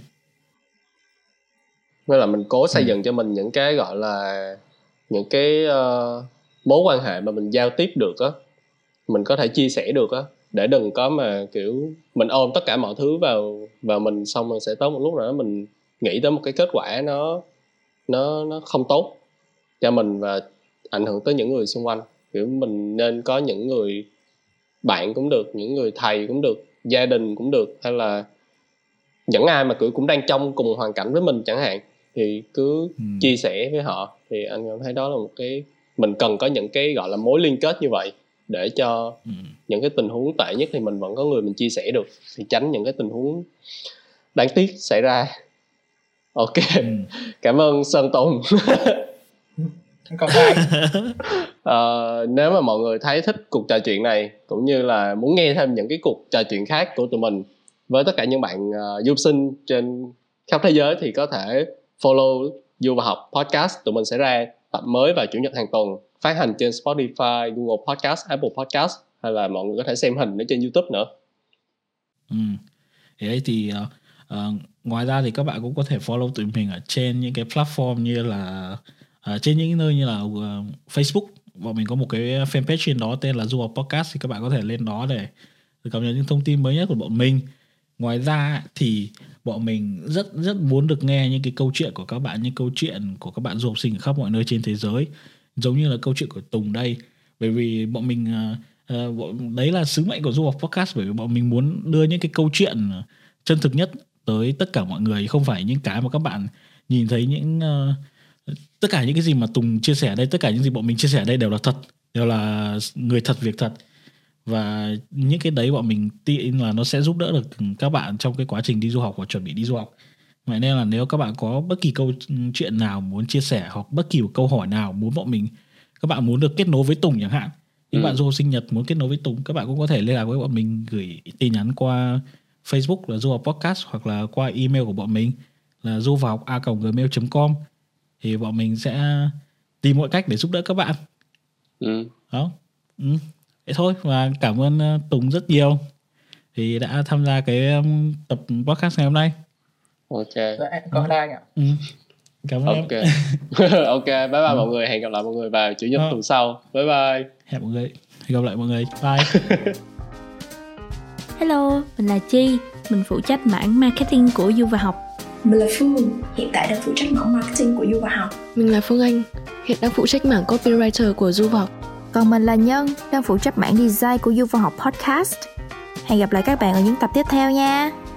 Với là mình cố xây dựng cho mình những cái gọi là những cái mối quan hệ mà mình giao tiếp được á, mình có thể chia sẻ được á, để đừng có mà kiểu mình ôm tất cả mọi thứ vào mình, xong rồi sẽ tới một lúc nào đó mình nghĩ tới một cái kết quả nó không tốt cho mình và ảnh hưởng tới những người xung quanh. Kiểu mình nên có những người bạn cũng được, những người thầy cũng được, gia đình cũng được, hay là những ai mà cũng đang trong cùng hoàn cảnh với mình chẳng hạn, thì cứ chia sẻ với họ. Thì anh cảm thấy đó là một cái mình cần có những cái gọi là mối liên kết như vậy, để cho những cái tình huống tệ nhất thì mình vẫn có người mình chia sẻ được, thì tránh những cái tình huống đáng tiếc xảy ra. Ok, cảm ơn Sơn Tùng. Nếu mà mọi người thấy thích cuộc trò chuyện này, cũng như là muốn nghe thêm những cái cuộc trò chuyện khác của tụi mình với tất cả những bạn du sinh trên khắp thế giới, thì có thể follow Du và Học Podcast. Tụi mình sẽ ra tập mới vào chủ nhật hàng tuần, phát hành trên Spotify, Google Podcast, Apple Podcast, hay là mọi người có thể xem hình ở trên YouTube nữa. Đấy thì ngoài ra thì các bạn cũng có thể follow tụi mình ở trên những cái platform như là trên những nơi như là Facebook. Bọn mình có một cái fanpage trên đó tên là Du Học Podcast, thì các bạn có thể lên đó để cập nhật những thông tin mới nhất của bọn mình. Ngoài ra thì bọn mình rất rất muốn được nghe những cái câu chuyện của các bạn, những câu chuyện của các bạn du học sinh ở khắp mọi nơi trên thế giới, giống như là câu chuyện của Tùng đây. Bởi vì bọn mình đấy là sứ mệnh của Du Học Podcast, bởi vì bọn mình muốn đưa những cái câu chuyện chân thực nhất tới tất cả mọi người, không phải những cái mà các bạn nhìn thấy những tất cả những cái gì mà Tùng chia sẻ đây, tất cả những gì bọn mình chia sẻ đây đều là thật, đều là người thật việc thật. Và những cái đấy bọn mình tin là nó sẽ giúp đỡ được các bạn trong cái quá trình đi du học và chuẩn bị đi du học. Vậy nên là nếu các bạn có bất kỳ câu chuyện nào muốn chia sẻ, hoặc bất kỳ một câu hỏi nào muốn các bạn muốn được kết nối với Tùng chẳng hạn, những bạn du học sinh Nhật muốn kết nối với Tùng, các bạn cũng có thể liên lạc với bọn mình, gửi tin nhắn qua Facebook là Du Học Podcast, hoặc là qua email của bọn mình là duvahoc@gmail.com, thì bọn mình sẽ tìm mọi cách để giúp đỡ các bạn. Đó. Thế thôi, và cảm ơn Tùng rất nhiều thì đã tham gia cái tập podcast ngày hôm nay. Ok. Có đây anh ạ. Cảm ơn em. Ok, bye bye mọi người. Hẹn gặp lại mọi người vào chủ nhật tuần sau. Bye bye. Hẹn gặp lại mọi người. Bye. Hello, mình là Chi. Mình phụ trách mảng marketing của Du và Học. Mình là Phương, hiện tại đang phụ trách mảng marketing của Du và Học. Mình là Phương Anh, hiện đang phụ trách mảng copywriter của Du và Học. Còn mình là Nhân, đang phụ trách mảng design của Du và Học Podcast. Hẹn gặp lại các bạn ở những tập tiếp theo nha.